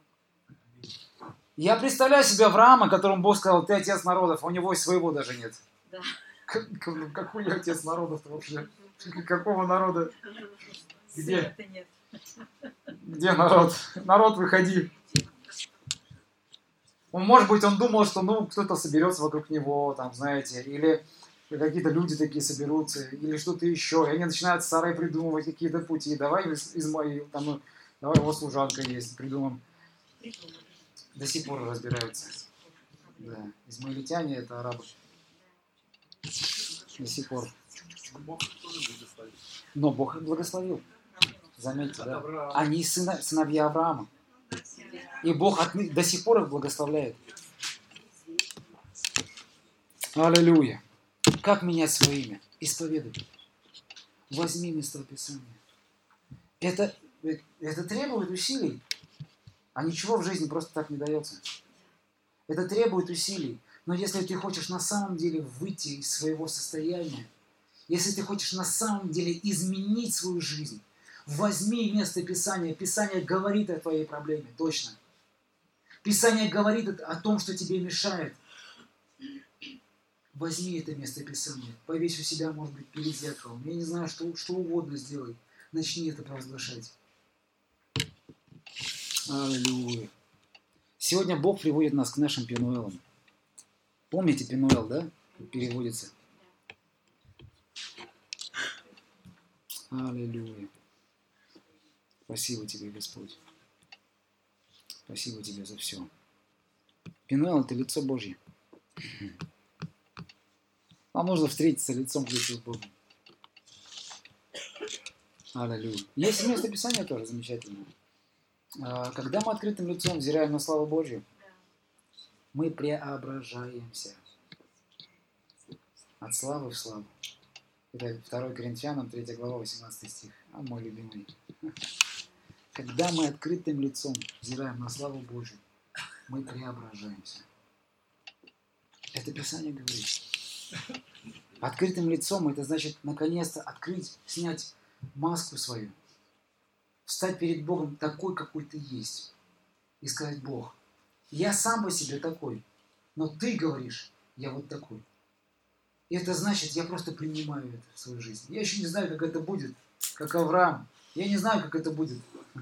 Я представляю себе Авраама, которому Бог сказал: ты отец народов, а у него и своего даже нет. Да. Какой я отец народов-то вообще? Какого народа? Где? Где народ? Народ, выходи. Может быть, он думал, что кто-то соберется вокруг него, там, знаете, или какие-то люди такие соберутся, или что-то еще, и они начинают старые придумывать какие-то пути. Давай из моей, там, ну, давай его служанка есть, придумаем. До сих пор разбираются. Да. Измаильтяне — это арабы. До сих пор. Но Бог их благословил. Заметьте, да? Они сыновья Авраама. И Бог до сих пор их благословляет. Аллилуйя. Как менять свое имя? Исповедуй. Возьми местописание. Это требует усилий. А ничего в жизни просто так не дается. Это требует усилий. Но если ты хочешь на самом деле выйти из своего состояния, если ты хочешь на самом деле изменить свою жизнь, возьми место Писания. Писание говорит о твоей проблеме, точно. Писание говорит о том, что тебе мешает. Возьми это место Писания, повесь у себя, может быть, перед зеркалом. Я не знаю, что угодно сделай. Начни это провозглашать. Аллилуйя. Сегодня Бог приводит нас к нашим Пенуэлам. Помните Пенуэл, да? Переводится. Аллилуйя. Спасибо тебе, Господь. Спасибо тебе за все. Пенуэл — это лицо Божье. Вам нужно встретиться лицом к лицу с Богом. Аллилуйя. Есть место Писания тоже замечательное. Когда мы открытым лицом взираем на славу Божью, мы преображаемся от славы в славу. Это 2 Коринфянам, 3 глава, 18 стих. Мой любимый. Когда мы открытым лицом взираем на славу Божью, мы преображаемся. Это Писание говорит. Открытым лицом — это значит наконец-то открыть, снять маску свою, встать перед Богом такой, какой ты есть, и сказать: Бог, я сам по себе такой, но ты говоришь, я вот такой. И это значит, я просто принимаю это в свою жизнь. Я еще не знаю, как это будет, как Авраам. Я не знаю, как это будет.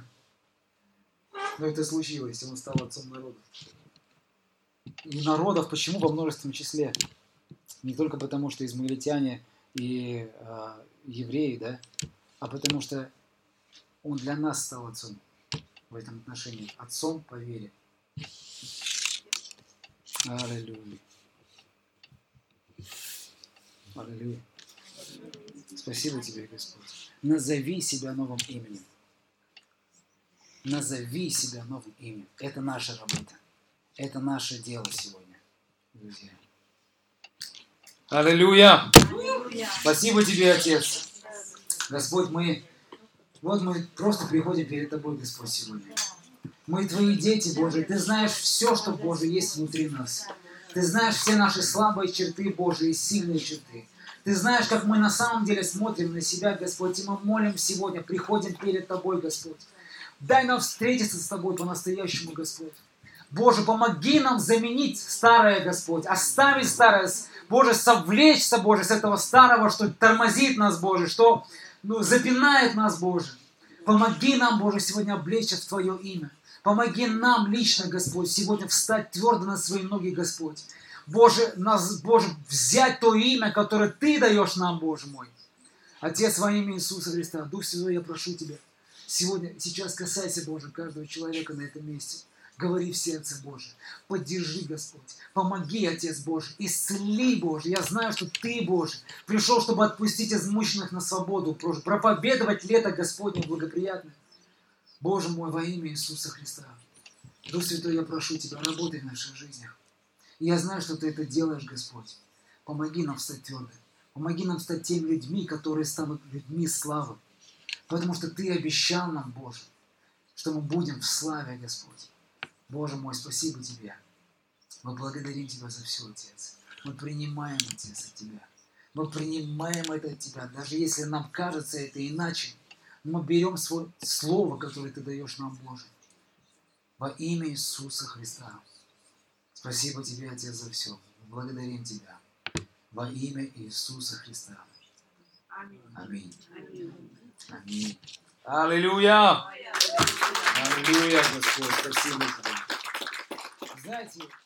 Но это случилось, и он стал отцом народов. И народов почему во множественном числе? Не только потому, что измаильтяне и евреи, да, а потому что он для нас стал отцом в этом отношении. Отцом по вере. Аллилуйя. Аллилуйя. Спасибо тебе, Господь. Назови себя новым именем. Назови себя новым именем. Это наша работа. Это наше дело сегодня, друзья. Аллилуйя! Спасибо тебе, Отец. Господь, мы просто приходим перед Тобой, Господь, сегодня. Мы Твои дети, Божии. Ты знаешь все, что, Боже, есть внутри нас. Ты знаешь все наши слабые черты, Божии, и сильные черты. Ты знаешь, как мы на самом деле смотрим на себя, Господь, и мы молим сегодня, приходим перед Тобой, Господь. Дай нам встретиться с Тобой по-настоящему, Господь. Боже, помоги нам заменить старое, Господь, оставить старое, Боже, совлечься, Боже, с этого старого, что тормозит нас, Боже, что запинает нас, Боже. Помоги нам, Боже, сегодня облечься в Твое имя. Помоги нам лично, Господь, сегодня встать твердо на свои ноги, Господь. Боже, взять то имя, которое Ты даешь нам, Боже мой. Отец, во имя Иисуса Христа, Дух Святой, я прошу Тебя, сейчас касайся, Боже, каждого человека на этом месте. Говори в сердце, Боже. Поддержи, Господь. Помоги, Отец Божий. Исцели, Боже. Я знаю, что Ты, Боже, пришел, чтобы отпустить измученных на свободу. Проповедовать лето Господне благоприятное. Боже мой, во имя Иисуса Христа. Дух Святой, я прошу Тебя, работай в наших жизнях. И я знаю, что Ты это делаешь, Господь. Помоги нам встать твердо. Помоги нам стать теми людьми, которые станут людьми славы. Потому что Ты обещал нам, Боже, что мы будем в славе, Господь. Боже мой, спасибо Тебе. Мы благодарим Тебя за все, Отец. Мы принимаем, Отец, от Тебя. Мы принимаем это от Тебя. Даже если нам кажется это иначе, мы берем свое слово, которое Ты даешь нам, Боже. Во имя Иисуса Христа. Спасибо Тебе, Отец, за все. Благодарим Тебя. Во имя Иисуса Христа. Аминь. Аминь. Аллилуйя! Аллилуйя, Господь. Спасибо Тебе. Знаете,